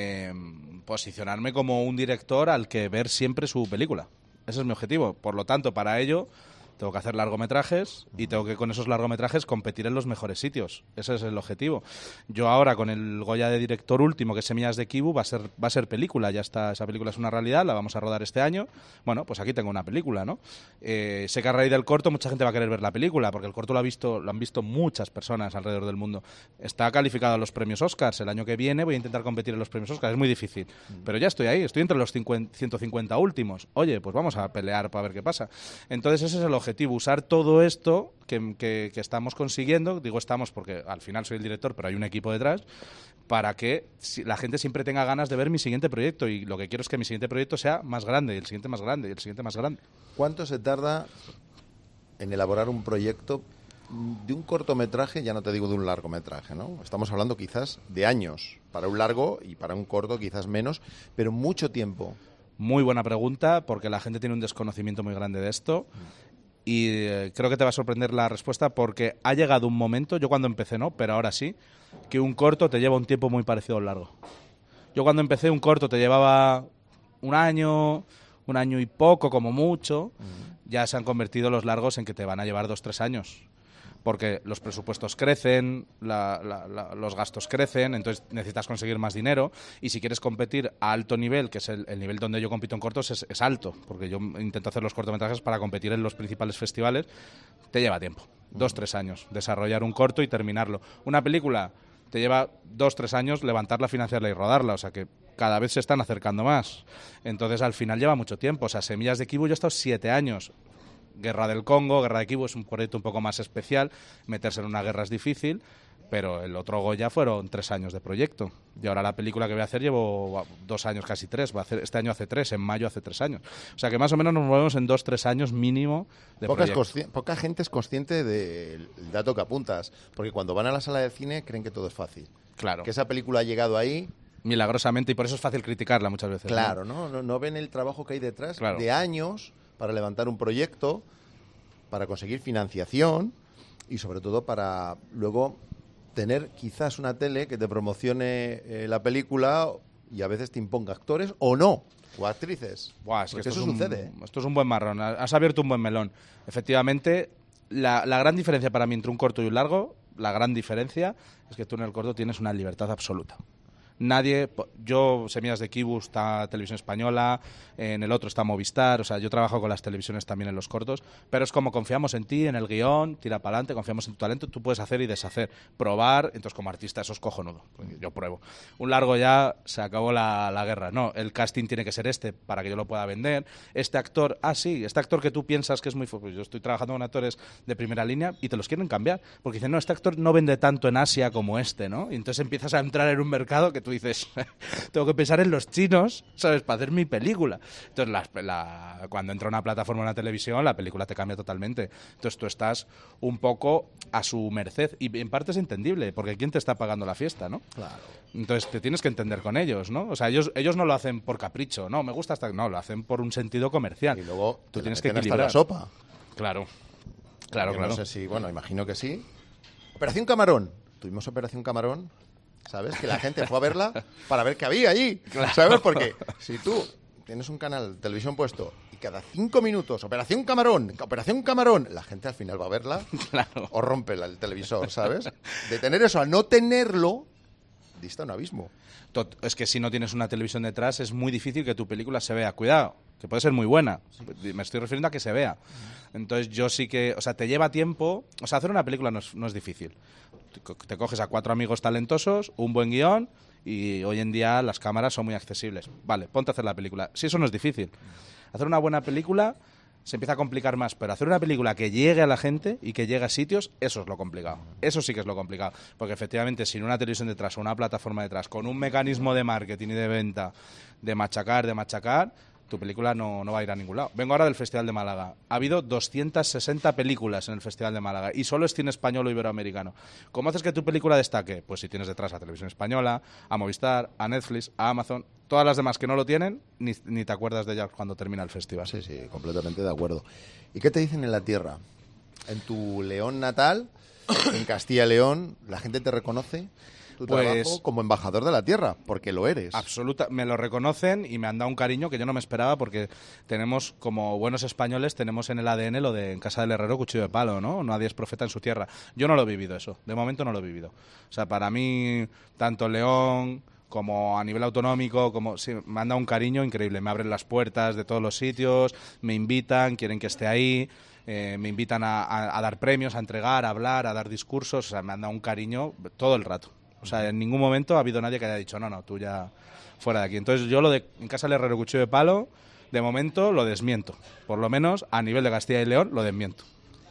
posicionarme como un director al que ver siempre su película. Ese es mi objetivo. Por lo tanto, para ello tengo que hacer largometrajes y tengo que con esos largometrajes competir en los mejores sitios. Ese es el objetivo. Yo ahora con el Goya de director último, que es Semillas de Kibu, va a ser película. Ya está, esa película es una realidad, la vamos a rodar este año. Bueno, pues aquí tengo una película, ¿no? Sé que a raíz del corto mucha gente va a querer ver la película, porque el corto lo han visto muchas personas alrededor del mundo. Está calificado a los premios Oscars. El año que viene voy a intentar competir en los premios Oscars. Es muy difícil, pero ya estoy ahí. Estoy entre los 150 últimos. Oye, pues vamos a pelear para ver qué pasa. Entonces ese es el objetivo, usar todo esto que estamos consiguiendo, digo estamos porque al final soy el director, pero hay un equipo detrás, para que la gente siempre tenga ganas de ver mi siguiente proyecto, y lo que quiero es que mi siguiente proyecto sea más grande, y el siguiente más grande, y el siguiente más grande. ¿Cuánto se tarda en elaborar un proyecto de un cortometraje? Ya no te digo de un largometraje, ¿no? Estamos hablando quizás de años, para un largo y para un corto quizás menos, pero mucho tiempo. Muy buena pregunta, porque la gente tiene un desconocimiento muy grande de esto. Y creo que te va a sorprender la respuesta, porque ha llegado un momento, yo cuando empecé no, pero ahora sí, que un corto te lleva un tiempo muy parecido al largo. Yo cuando empecé un corto te llevaba un año y poco como mucho. Ya se han convertido los largos en que te van a llevar 2-3 años. Porque los presupuestos crecen, los gastos crecen, entonces necesitas conseguir más dinero, y si quieres competir a alto nivel, que es el nivel donde yo compito en cortos, es alto, porque yo intento hacer los cortometrajes para competir en los principales festivales, te lleva tiempo, 2-3 años, desarrollar un corto y terminarlo. Una película te lleva 2-3 años levantarla, financiarla y rodarla, o sea que cada vez se están acercando más. Entonces al final lleva mucho tiempo, o sea, Semillas de Kibu yo he estado 7 años. Guerra del Congo, Guerra de Kibu es un proyecto un poco más especial, meterse en una guerra es difícil, pero el otro Goya fueron 3 años de proyecto. Y ahora la película que voy a hacer llevo 2 años, casi 3, este año hace 3, en mayo hace 3 años. O sea que más o menos nos movemos en 2-3 años mínimo de proyecto. Poca gente es consciente del dato que apuntas, porque cuando van a la sala de cine creen que todo es fácil. Claro. Que esa película ha llegado ahí milagrosamente, y por eso es fácil criticarla muchas veces. Claro, no ven el trabajo que hay detrás de años para levantar un proyecto, para conseguir financiación y sobre todo para luego tener quizás una tele que te promocione la película y a veces te imponga actores o no, o actrices. Buah, es que eso sucede. Esto es un buen marrón, has abierto un buen melón. Efectivamente, la gran diferencia para mí entre un corto y un largo, la gran diferencia es que tú en el corto tienes una libertad absoluta. Yo, Semillas de Kibu, está Televisión Española, en el otro está Movistar, o sea, yo trabajo con las televisiones también en los cortos, pero es como confiamos en ti, en el guión, tira para adelante, confiamos en tu talento, tú puedes hacer y deshacer, probar, entonces como artista eso es cojonudo, yo pruebo. Un largo ya se acabó la guerra, no, el casting tiene que ser este para que yo lo pueda vender, este actor que tú piensas que es muy... Pues yo estoy trabajando con actores de primera línea y te los quieren cambiar, porque dicen, no, este actor no vende tanto en Asia como este, ¿no? Y entonces empiezas a entrar en un mercado que tú dices, tengo que pensar en los chinos, ¿sabes?, para hacer mi película. Entonces, cuando entra una plataforma, una televisión, la película te cambia totalmente. Entonces, tú estás un poco a su merced. Y en parte es entendible, porque ¿quién te está pagando la fiesta, no? Claro. Entonces, te tienes que entender con ellos, ¿no? O sea, ellos no lo hacen por capricho, no, me gusta no, lo hacen por un sentido comercial. Y luego tú tienes que equilibrar. La sopa. Claro. No sé si, bueno, imagino que sí. Operación Camarón. Tuvimos Operación Camarón. ¿Sabes? Que la gente fue a verla para ver qué había allí. Claro. ¿Sabes? Porque si tú tienes un canal de televisión puesto y cada 5 minutos, Operación Camarón, la gente al final va a verla o rompe el televisor, ¿sabes? De tener eso a no tenerlo, dista un abismo. Es que si no tienes una televisión detrás es muy difícil que tu película se vea. Cuidado, que puede ser muy buena. Me estoy refiriendo a que se vea. Entonces yo sí que... O sea, te lleva tiempo... O sea, hacer una película no es difícil. Te coges a 4 amigos talentosos, un buen guión y hoy en día las cámaras son muy accesibles. Vale, ponte a hacer la película. Sí, eso no es difícil. Hacer una buena película se empieza a complicar más, pero hacer una película que llegue a la gente y que llegue a sitios, eso es lo complicado. Eso sí que es lo complicado. Porque efectivamente, sin una televisión detrás o una plataforma detrás, con un mecanismo de marketing y de venta, de machacar, tu película no va a ir a ningún lado. Vengo ahora del Festival de Málaga. Ha habido 260 películas en el Festival de Málaga y solo es cine español o iberoamericano. ¿Cómo haces que tu película destaque? Pues si tienes detrás a Televisión Española, a Movistar, a Netflix, a Amazon. Todas las demás que no lo tienen, ni te acuerdas de ellas cuando termina el festival. Sí, completamente de acuerdo. ¿Y qué te dicen en la tierra? En tu León natal, en Castilla y León, ¿la gente te reconoce tu trabajo como embajador de la tierra? Porque lo eres. Me lo reconocen y me han dado un cariño que yo no me esperaba, porque tenemos, como buenos españoles, tenemos en el ADN lo de en casa del herrero cuchillo de palo, ¿no? Nadie es profeta en su tierra. Yo no lo he vivido eso. De momento no lo he vivido. O sea, para mí, tanto León como a nivel autonómico, me han dado un cariño increíble. Me abren las puertas de todos los sitios, me invitan, quieren que esté ahí, me invitan a dar premios, a entregar, a hablar, a dar discursos. O sea, me han dado un cariño todo el rato. O sea, en ningún momento ha habido nadie que haya dicho, no, tú ya fuera de aquí. Entonces yo lo de en casa del herrero cuchillo de palo, de momento lo desmiento. Por lo menos a nivel de Castilla y León lo desmiento.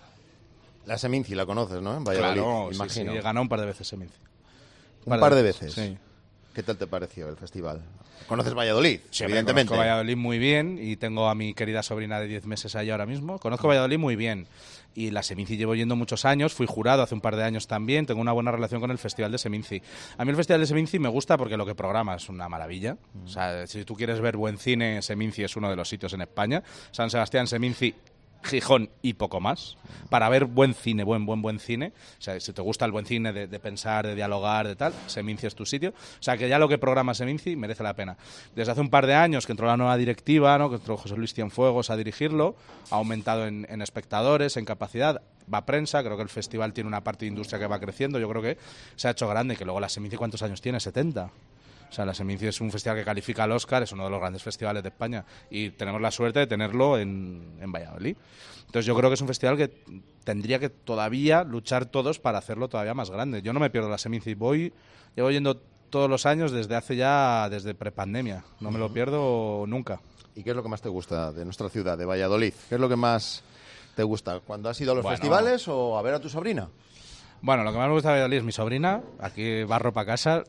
La Seminci la conoces, ¿no? En Valladolid, claro, imagino. Sí, he ganado un par de veces Seminci. ¿Un par de veces? Sí. ¿Qué tal te pareció el festival? ¿Conoces Valladolid? Sí, evidentemente. Conozco Valladolid muy bien y tengo a mi querida sobrina de 10 meses allá ahora mismo. Conozco Valladolid muy bien y la Seminci llevo yendo muchos años, fui jurado hace un par de años también, tengo una buena relación con el Festival de Seminci. A mí el Festival de Seminci me gusta porque lo que programa es una maravilla. O sea, si tú quieres ver buen cine, Seminci es uno de los sitios en España. San Sebastián, Seminci, Gijón y poco más, para ver buen cine, buen cine. O sea, si te gusta el buen cine de pensar, de dialogar, de tal, Seminci es tu sitio. O sea, que ya lo que programa Seminci merece la pena. Desde hace un par de años que entró la nueva directiva, ¿no?, que entró José Luis Cienfuegos a dirigirlo, ha aumentado en espectadores, en capacidad, va prensa, creo que el festival tiene una parte de industria que va creciendo, yo creo que se ha hecho grande, que luego la Seminci, ¿cuántos años tiene? 70. O sea, la Seminci es un festival que califica al Oscar, es uno de los grandes festivales de España y tenemos la suerte de tenerlo en Valladolid. Entonces yo creo que es un festival que tendría que todavía luchar todos para hacerlo todavía más grande. Yo no me pierdo la Seminci, llevo yendo todos los años desde prepandemia, no me lo pierdo nunca. ¿Y qué es lo que más te gusta de nuestra ciudad, de Valladolid? ¿Qué es lo que más te gusta? ¿Cuando has ido a los festivales o a ver a tu sobrina? Bueno, lo que más me gusta de Valladolid es mi sobrina, aquí barro para casa.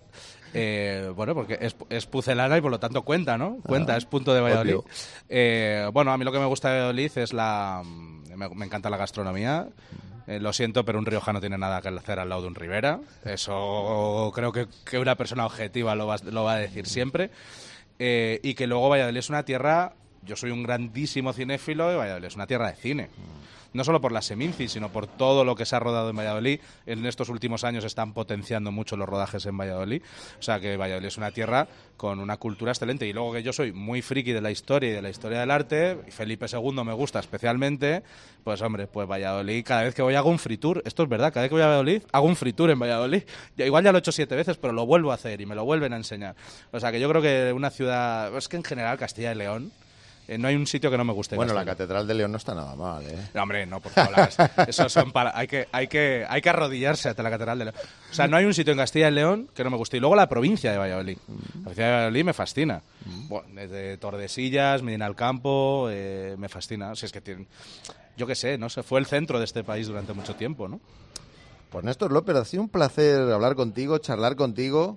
Porque es pucelana y por lo tanto cuenta, ¿no? Cuenta, es punto de Valladolid. A mí lo que me gusta de Valladolid es me encanta la gastronomía. Lo siento, pero un riojano no tiene nada que hacer al lado de un Ribera. Eso creo que una persona objetiva lo va a decir siempre. Y que luego Valladolid es una tierra yo soy un grandísimo cinéfilo y Valladolid es una tierra de cine. No solo por la Seminci, sino por todo lo que se ha rodado en Valladolid. En estos últimos años están potenciando mucho los rodajes en Valladolid. O sea que Valladolid es una tierra con una cultura excelente. Y luego que yo soy muy friki de la historia y de la historia del arte, y Felipe II me gusta especialmente, pues hombre, pues Valladolid, cada vez que voy hago un free tour. Esto es verdad, cada vez que voy a Valladolid hago un free tour en Valladolid. Igual ya lo he hecho 7 veces, pero lo vuelvo a hacer y me lo vuelven a enseñar. O sea que yo creo que una ciudad... Es que en general Castilla y León... no hay un sitio que no me guste. Bueno, la Catedral de León no está nada mal, ¿eh? No, hombre, no, por favor. Eso son hay que arrodillarse ante la Catedral de León. O sea, no hay un sitio en Castilla y León que no me guste. Y luego la provincia de Valladolid. La provincia de Valladolid me fascina. Bueno, desde Tordesillas, Medina del Campo, me fascina. O sea, es que tienen... Yo qué sé, no sé, fue el centro de este país durante mucho tiempo, ¿no? Pues Néstor López, ha sido un placer hablar contigo, charlar contigo.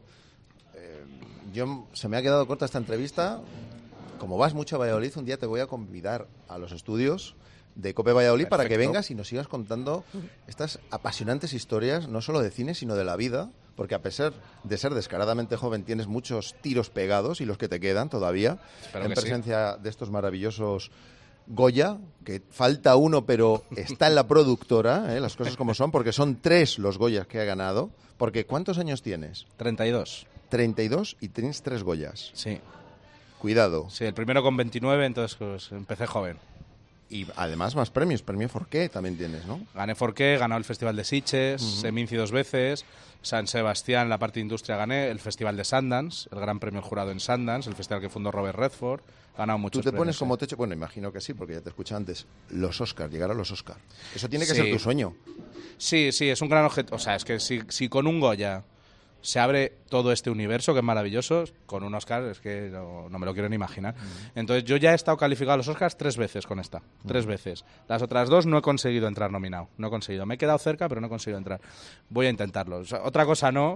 Se me ha quedado corta esta entrevista. Como vas mucho a Valladolid, un día te voy a convidar a los estudios de COPE Valladolid. Perfecto. Para que vengas y nos sigas contando estas apasionantes historias, no solo de cine, sino de la vida, porque a pesar de ser descaradamente joven, tienes muchos tiros pegados y los que te quedan todavía, en presencia de estos maravillosos Goya, que falta uno, pero está en la productora, las cosas como son, porque son 3 los Goyas que ha ganado. Porque ¿cuántos años tienes? 32. 32 y tienes 3 Goyas. Sí. Cuidado. Sí, el primero con 29, entonces pues, empecé joven. Y además más premios. Premio Forqué también tienes, ¿no? Gané Forqué, ganó el Festival de Sitges, Seminci 2 veces, San Sebastián, la parte de industria gané, el Festival de Sundance, el Gran Premio Jurado en Sundance, el festival que fundó Robert Redford. Ganado muchos premios. ¿Tú te pones como techo? Bueno, imagino que sí, porque ya te escuché antes. Los Oscars, llegar a los Oscars. Eso tiene que ser tu sueño. Sí, es un gran objetivo. O sea, es que si con un Goya se abre todo este universo que es maravilloso, con un Oscar es que no me lo quiero ni imaginar. Entonces yo ya he estado calificado a los Oscars 3 veces con esta, 3 veces. Las otras 2 no he conseguido entrar nominado, no he conseguido. Me he quedado cerca, pero no he conseguido entrar. Voy a intentarlo. O sea, otra cosa no,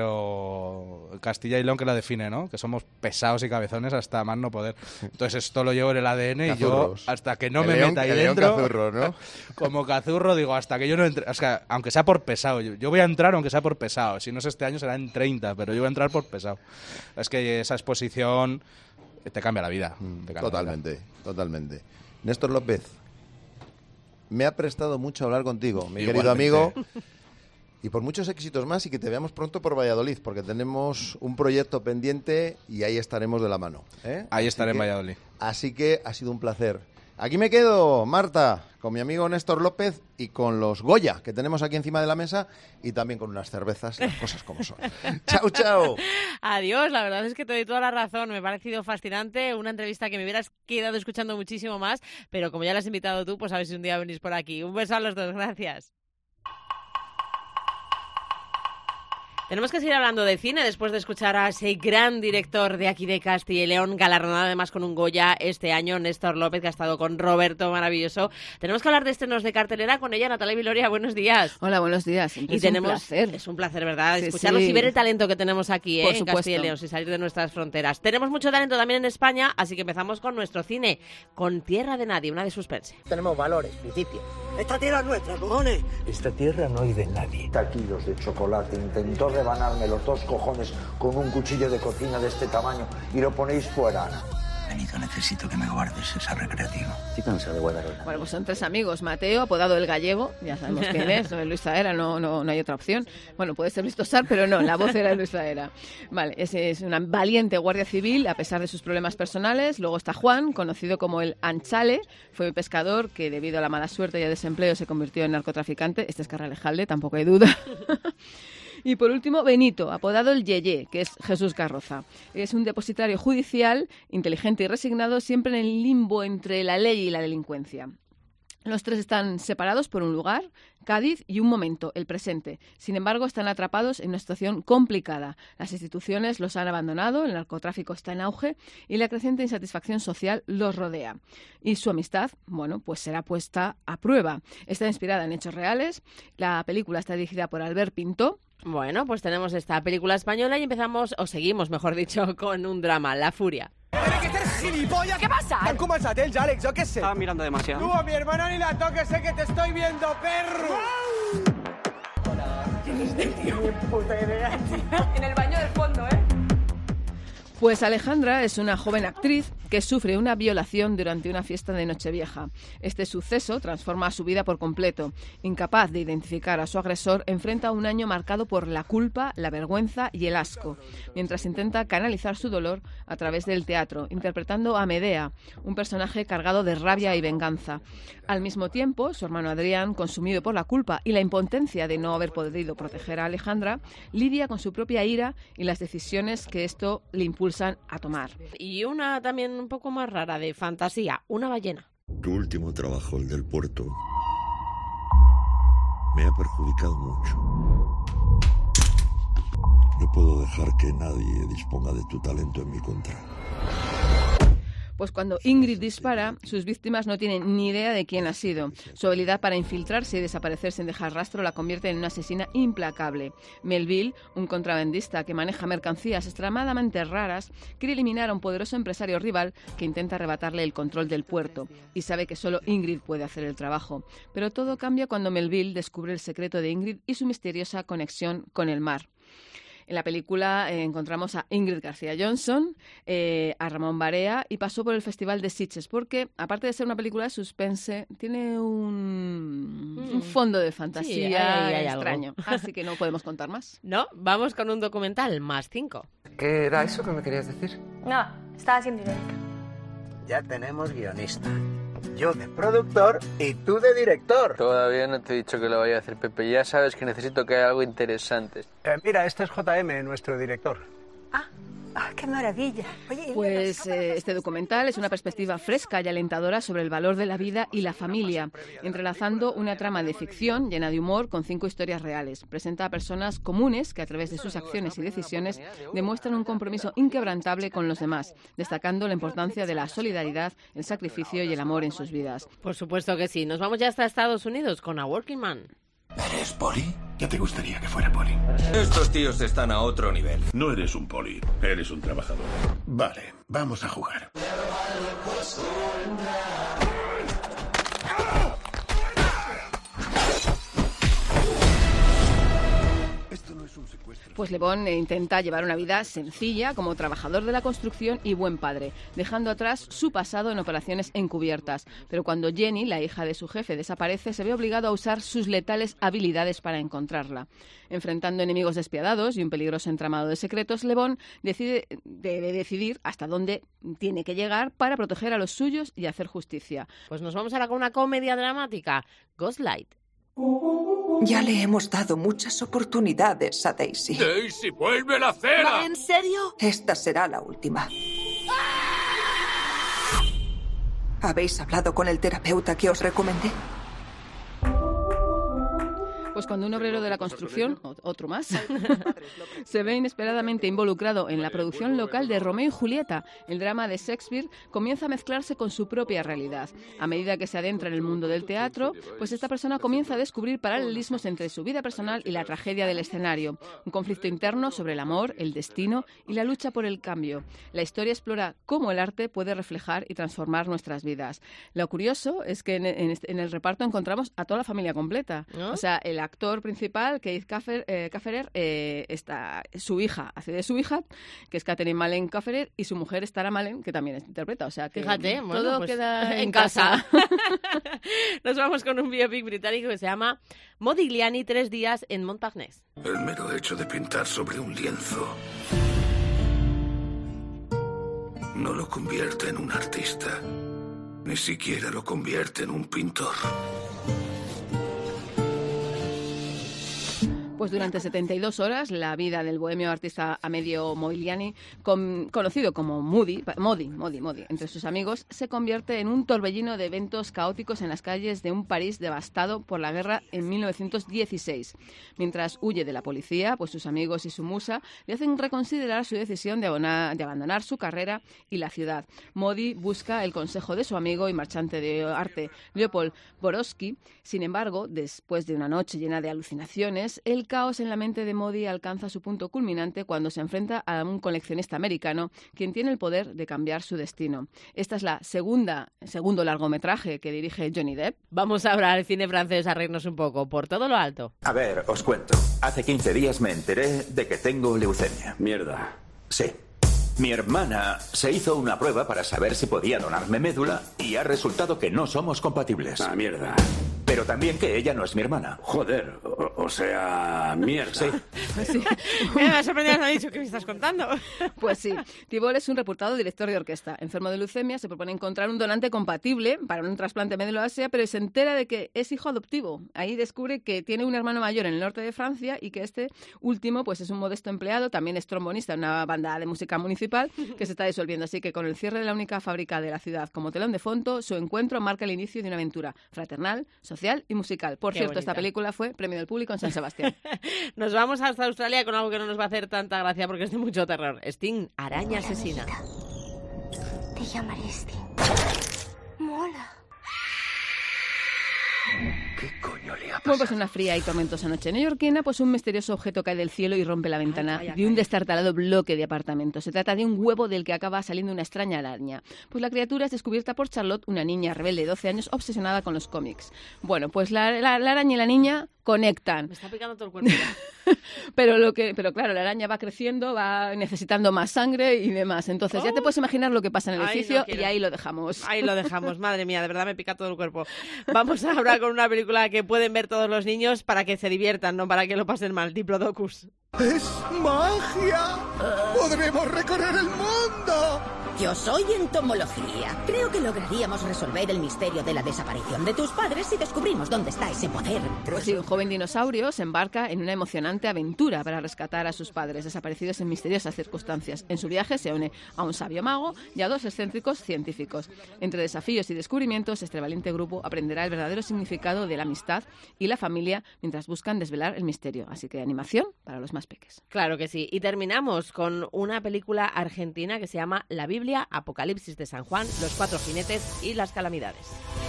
pero Castilla y León que la define, ¿no? Que somos pesados y cabezones hasta más no poder. Entonces esto lo llevo en el ADN y yo hasta que no me meta ahí dentro, cazurro, ¿no? Como cazurro, digo, hasta que yo no entre, o sea, aunque sea por pesado, yo voy a entrar aunque sea por pesado. Si no es este año será en 30, pero yo voy a entrar por pesado. Es que esa exposición te cambia la vida. Totalmente. Néstor López, me ha prestado mucho hablar contigo, mi querido amigo, y por muchos éxitos más y que te veamos pronto por Valladolid, porque tenemos un proyecto pendiente y ahí estaremos de la mano. Ahí estaré en Valladolid. Así que ha sido un placer. Aquí me quedo, Marta, con mi amigo Néstor López y con los Goya que tenemos aquí encima de la mesa y también con unas cervezas, las cosas como son. Chao, chao. Adiós, la verdad es que te doy toda la razón. Me ha parecido fascinante, una entrevista que me hubieras quedado escuchando muchísimo más, pero como ya la has invitado tú, pues a ver si un día venís por aquí. Un beso a los dos, gracias. Tenemos que seguir hablando de cine después de escuchar a ese gran director de aquí de Castilla y León, galardonado además con un Goya este año, Néstor López, que ha estado con Roberto, maravilloso. Tenemos que hablar de estrenos de cartelera con ella, Natalia Viloria. Buenos días. Hola, buenos días. Y es un placer. Es un placer, ¿verdad? Escucharlos y ver el talento que tenemos aquí en Castilla y León, sin salir de nuestras fronteras. Tenemos mucho talento también en España, así que empezamos con nuestro cine, con Tierra de Nadie, una de suspense. Tenemos valores, principios. Esta tierra es nuestra, cojones. Esta tierra no hay de nadie. Taquitos de chocolate, intentó rebanarme los 2 cojones con un cuchillo de cocina de este tamaño y lo ponéis fuera, Ana. Benito, necesito que me guardes esa recreativa. Estoy cansado de guardarla. Bueno, pues son 3 amigos. Mateo, apodado El Gallego, ya sabemos quién es, Luis Saera, no hay otra opción. Bueno, puede ser Luis Tosar, pero no, la voz era de Luis Saera. Vale, ese es una valiente guardia civil, a pesar de sus problemas personales. Luego está Juan, conocido como el Anchale, fue un pescador que debido a la mala suerte y al desempleo se convirtió en narcotraficante. Este es Carralejalde, tampoco hay duda. Y por último, Benito, apodado el Yeye, que es Jesús Carroza. Es un depositario judicial, inteligente y resignado, siempre en el limbo entre la ley y la delincuencia. Los 3 están separados por un lugar, Cádiz, y un momento, el presente. Sin embargo, están atrapados en una situación complicada. Las instituciones los han abandonado, el narcotráfico está en auge y la creciente insatisfacción social los rodea. Y su amistad, bueno, pues será puesta a prueba. Está inspirada en hechos reales. La película está dirigida por Albert Pintó. Bueno, pues tenemos esta película española y empezamos, o seguimos, mejor dicho, con un drama, La Furia. ¡Tiene que ser gilipollas! ¿Qué pasa? T'han començat ells, Àlex, jo què sé. Estaba mirando demasiado. Tú a mi hermana ni la toques, sé que te estoy viendo, perro. Hola. ¿Quién es este tío? Ni puta idea, tío. En el baño del fondo, ¿eh? Pues Alejandra es una joven actriz que sufre una violación durante una fiesta de Nochevieja. Este suceso transforma su vida por completo. Incapaz de identificar a su agresor, enfrenta un año marcado por la culpa, la vergüenza y el asco, mientras intenta canalizar su dolor a través del teatro, interpretando a Medea, un personaje cargado de rabia y venganza. Al mismo tiempo, su hermano Adrián, consumido por la culpa y la impotencia de no haber podido proteger a Alejandra, lidia con su propia ira y las decisiones que esto le impulsan a tomar. Y una también un poco más rara, de fantasía, una ballena. Tu último trabajo, el del puerto, me ha perjudicado mucho. No puedo dejar que nadie disponga de tu talento en mi contra. Pues cuando Ingrid dispara, sus víctimas no tienen ni idea de quién ha sido. Su habilidad para infiltrarse y desaparecer sin dejar rastro la convierte en una asesina implacable. Melville, un contrabandista que maneja mercancías extremadamente raras, quiere eliminar a un poderoso empresario rival que intenta arrebatarle el control del puerto y sabe que solo Ingrid puede hacer el trabajo. Pero todo cambia cuando Melville descubre el secreto de Ingrid y su misteriosa conexión con el mar. En la película encontramos a Ingrid García Johnson, a Ramón Barea, y pasó por el Festival de Sitges porque, aparte de ser una película de suspense, tiene un fondo de fantasía hay extraño. algo. Así que no podemos contar más. No, vamos con un documental, +5. ¿Qué era eso que me querías decir? Nada, estaba siendo irónica. Ya tenemos guionista. Yo de productor y tú de director. Todavía no te he dicho que lo vaya a hacer, Pepe. Ya sabes que necesito que haya algo interesante. Mira, este es JM, nuestro director. ¡Qué maravilla! Oye, Pues este documental es una perspectiva fresca y alentadora sobre el valor de la vida y la familia, entrelazando una trama de ficción llena de humor con 5 historias reales. Presenta a personas comunes que a través de sus acciones y decisiones demuestran un compromiso inquebrantable con los demás, destacando la importancia de la solidaridad, el sacrificio y el amor en sus vidas. Por supuesto que sí. Nos vamos ya hasta Estados Unidos con A Working Man. ¿Eres poli? Ya te gustaría que fuera poli. Estos tíos están a otro nivel. No eres un poli, eres un trabajador. Vale, vamos a jugar. Pues Le Bon intenta llevar una vida sencilla como trabajador de la construcción y buen padre, dejando atrás su pasado en operaciones encubiertas. Pero cuando Jenny, la hija de su jefe, desaparece, se ve obligado a usar sus letales habilidades para encontrarla. Enfrentando enemigos despiadados y un peligroso entramado de secretos, Le Bon debe decidir hasta dónde tiene que llegar para proteger a los suyos y hacer justicia. Pues nos vamos ahora con una comedia dramática, Ghostlight. Ya le hemos dado muchas oportunidades a Daisy. ¡Daisy, vuelve la cera! ¿En serio? Esta será la última. ¿Habéis hablado con el terapeuta que os recomendé? Pues cuando un obrero de la construcción, otro más, se ve inesperadamente involucrado en la producción local de Romeo y Julieta, el drama de Shakespeare comienza a mezclarse con su propia realidad. A medida que se adentra en el mundo del teatro, pues esta persona comienza a descubrir paralelismos entre su vida personal y la tragedia del escenario, un conflicto interno sobre el amor, el destino y la lucha por el cambio. La historia explora cómo el arte puede reflejar y transformar nuestras vidas. Lo curioso es que en el reparto encontramos a toda la familia completa. ¿No? O sea, el actor principal, Keith Cafferer, está su hija, hace de su hija, que es Catherine Malen Cafferer, y su mujer es Tara Malen, que también interpreta. O sea, que fíjate, bueno, todo pues queda en casa. Nos vamos con un biopic británico que se llama Modigliani, 3 días en Montparnasse. El mero hecho de pintar sobre un lienzo no lo convierte en un artista, ni siquiera lo convierte en un pintor. Pues durante 72 horas, la vida del bohemio artista Amedeo Modigliani, conocido como Modi, entre sus amigos, se convierte en un torbellino de eventos caóticos en las calles de un París devastado por la guerra en 1916. Mientras huye de la policía, pues sus amigos y su musa le hacen reconsiderar su decisión de abandonar su carrera y la ciudad. Modi busca el consejo de su amigo y marchante de arte, Leopold Borowski. Sin embargo, después de una noche llena de alucinaciones, el caos en la mente de Modi alcanza su punto culminante cuando se enfrenta a un coleccionista americano quien tiene el poder de cambiar su destino. Esta es la segundo largometraje que dirige Johnny Depp. Vamos ahora al cine francés a reírnos un poco, por todo lo alto. A ver, os cuento. Hace 15 días me enteré de que tengo leucemia. Mierda. Sí. Mi hermana se hizo una prueba para saber si podía donarme médula y ha resultado que no somos compatibles. Ah, mierda. Pero también que ella no es mi hermana. Joder, o sea, mierda. Sí. Pues sí. Me ha sorprendido, me ha dicho, ¿qué me estás contando? Pues sí. Tibol es un reputado director de orquesta. Enfermo de leucemia, se propone encontrar un donante compatible para un trasplante médula ósea, pero se entera de que es hijo adoptivo. Ahí descubre que tiene un hermano mayor en el norte de Francia y que este último pues es un modesto empleado, también es trombonista en una banda de música municipal que se está disolviendo. Así que con el cierre de la única fábrica de la ciudad como telón de fondo, su encuentro marca el inicio de una aventura fraternal, social y musical. Por Qué cierto, bonita. esta película fue premio del público en San Sebastián. Nos vamos hasta Australia con algo que no nos va a hacer tanta gracia porque es de mucho terror. Sting, araña asesina. Te llamaré Sting. Mola. ¿Qué coño le ha Bueno, pues una fría y tormentosa noche neoyorquina, pues un misterioso objeto cae del cielo y rompe la ventana de un destartalado bloque de apartamentos. Se trata de un huevo del que acaba saliendo una extraña araña. Pues la criatura es descubierta por Charlotte, una niña rebelde de 12 años obsesionada con los cómics. Bueno, pues la araña y la niña conectan. Me está picando todo el cuerpo. Pero claro, la araña va creciendo, va necesitando más sangre y demás. Entonces ya te puedes imaginar lo que pasa en el edificio y ahí lo dejamos. Ahí lo dejamos, madre mía, de verdad me pica todo el cuerpo. Vamos ahora con una película que pueden ver todos los niños para que se diviertan, no para que lo pasen mal. Diplodocus. ¡Es magia! ¡Podremos recorrer el mundo! Yo soy entomología. Creo que lograríamos resolver el misterio de la desaparición de tus padres si descubrimos dónde está ese poder. Pues sí, un joven dinosaurio se embarca en una emocionante aventura para rescatar a sus padres desaparecidos en misteriosas circunstancias. En su viaje se une a un sabio mago y a dos excéntricos científicos. Entre desafíos y descubrimientos, este valiente grupo aprenderá el verdadero significado de la amistad y la familia mientras buscan desvelar el misterio. Así que animación para los más peques. Claro que sí. Y terminamos con una película argentina que se llama La Biblia, Apocalipsis de San Juan, Los Cuatro Jinetes y las Calamidades.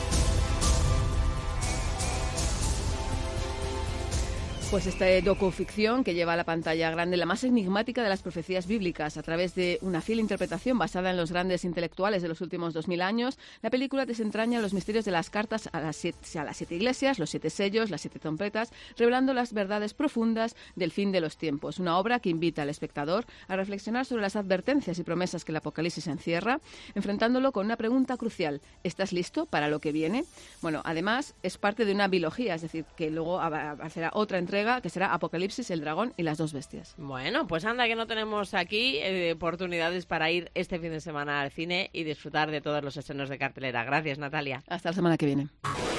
Pues esta docuficción que lleva a la pantalla grande la más enigmática de las profecías bíblicas. A través de una fiel interpretación basada en los grandes intelectuales de los últimos 2000 años, la película desentraña los misterios de las cartas a las siete iglesias, los 7 sellos, las 7 trompetas, revelando las verdades profundas del fin de los tiempos. Una obra que invita al espectador a reflexionar sobre las advertencias y promesas que el Apocalipsis encierra, enfrentándolo con una pregunta crucial. ¿Estás listo para lo que viene? Bueno, además es parte de una bilogía, es decir, que luego hacerá otra entrega que será Apocalipsis, el dragón y las dos bestias. Bueno, pues anda que no tenemos aquí oportunidades para ir este fin de semana al cine y disfrutar de todos los estrenos de cartelera. Gracias, Natalia. Hasta la semana que viene.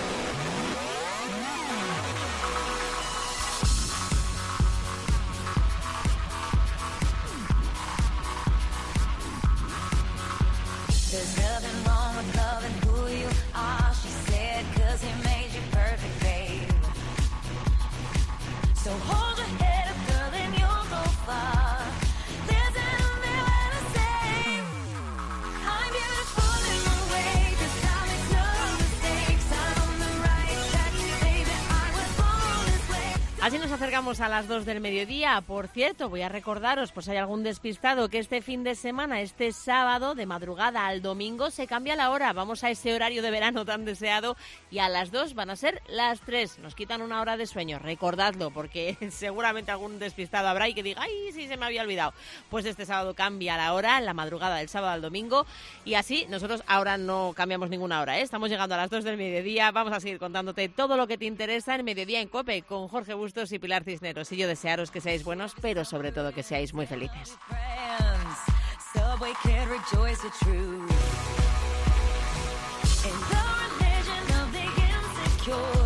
So hold your head up, girl, and you'll go far. There's an only way to say I'm beautiful in my way, 'cause I make no mistakes. I'm on the right track, baby, I was born this way. Así nos acercamos a las 2 del mediodía. Por cierto, voy a recordaros, por si hay algún despistado, que este fin de semana, este sábado, de madrugada al domingo, se cambia la hora. Vamos a ese horario de verano tan deseado y a las 2 van a ser las 3. Nos quitan una hora de sueño. Recordadlo, porque seguramente algún despistado habrá y que diga, ¡ay, sí, se me había olvidado! Pues este sábado cambia la hora, en la madrugada del sábado al domingo. Y así, nosotros ahora no cambiamos ninguna hora, ¿eh? Estamos llegando a las 2 del mediodía. Vamos a seguir contándote todo lo que te interesa en Mediodía en COPE, con Jorge Bustos y Pilar Cisneros. Y yo desearos que seáis buenos, pero sobre todo que seáis muy felices. Subway kid, rejoice the truth. In the religion of the insecure.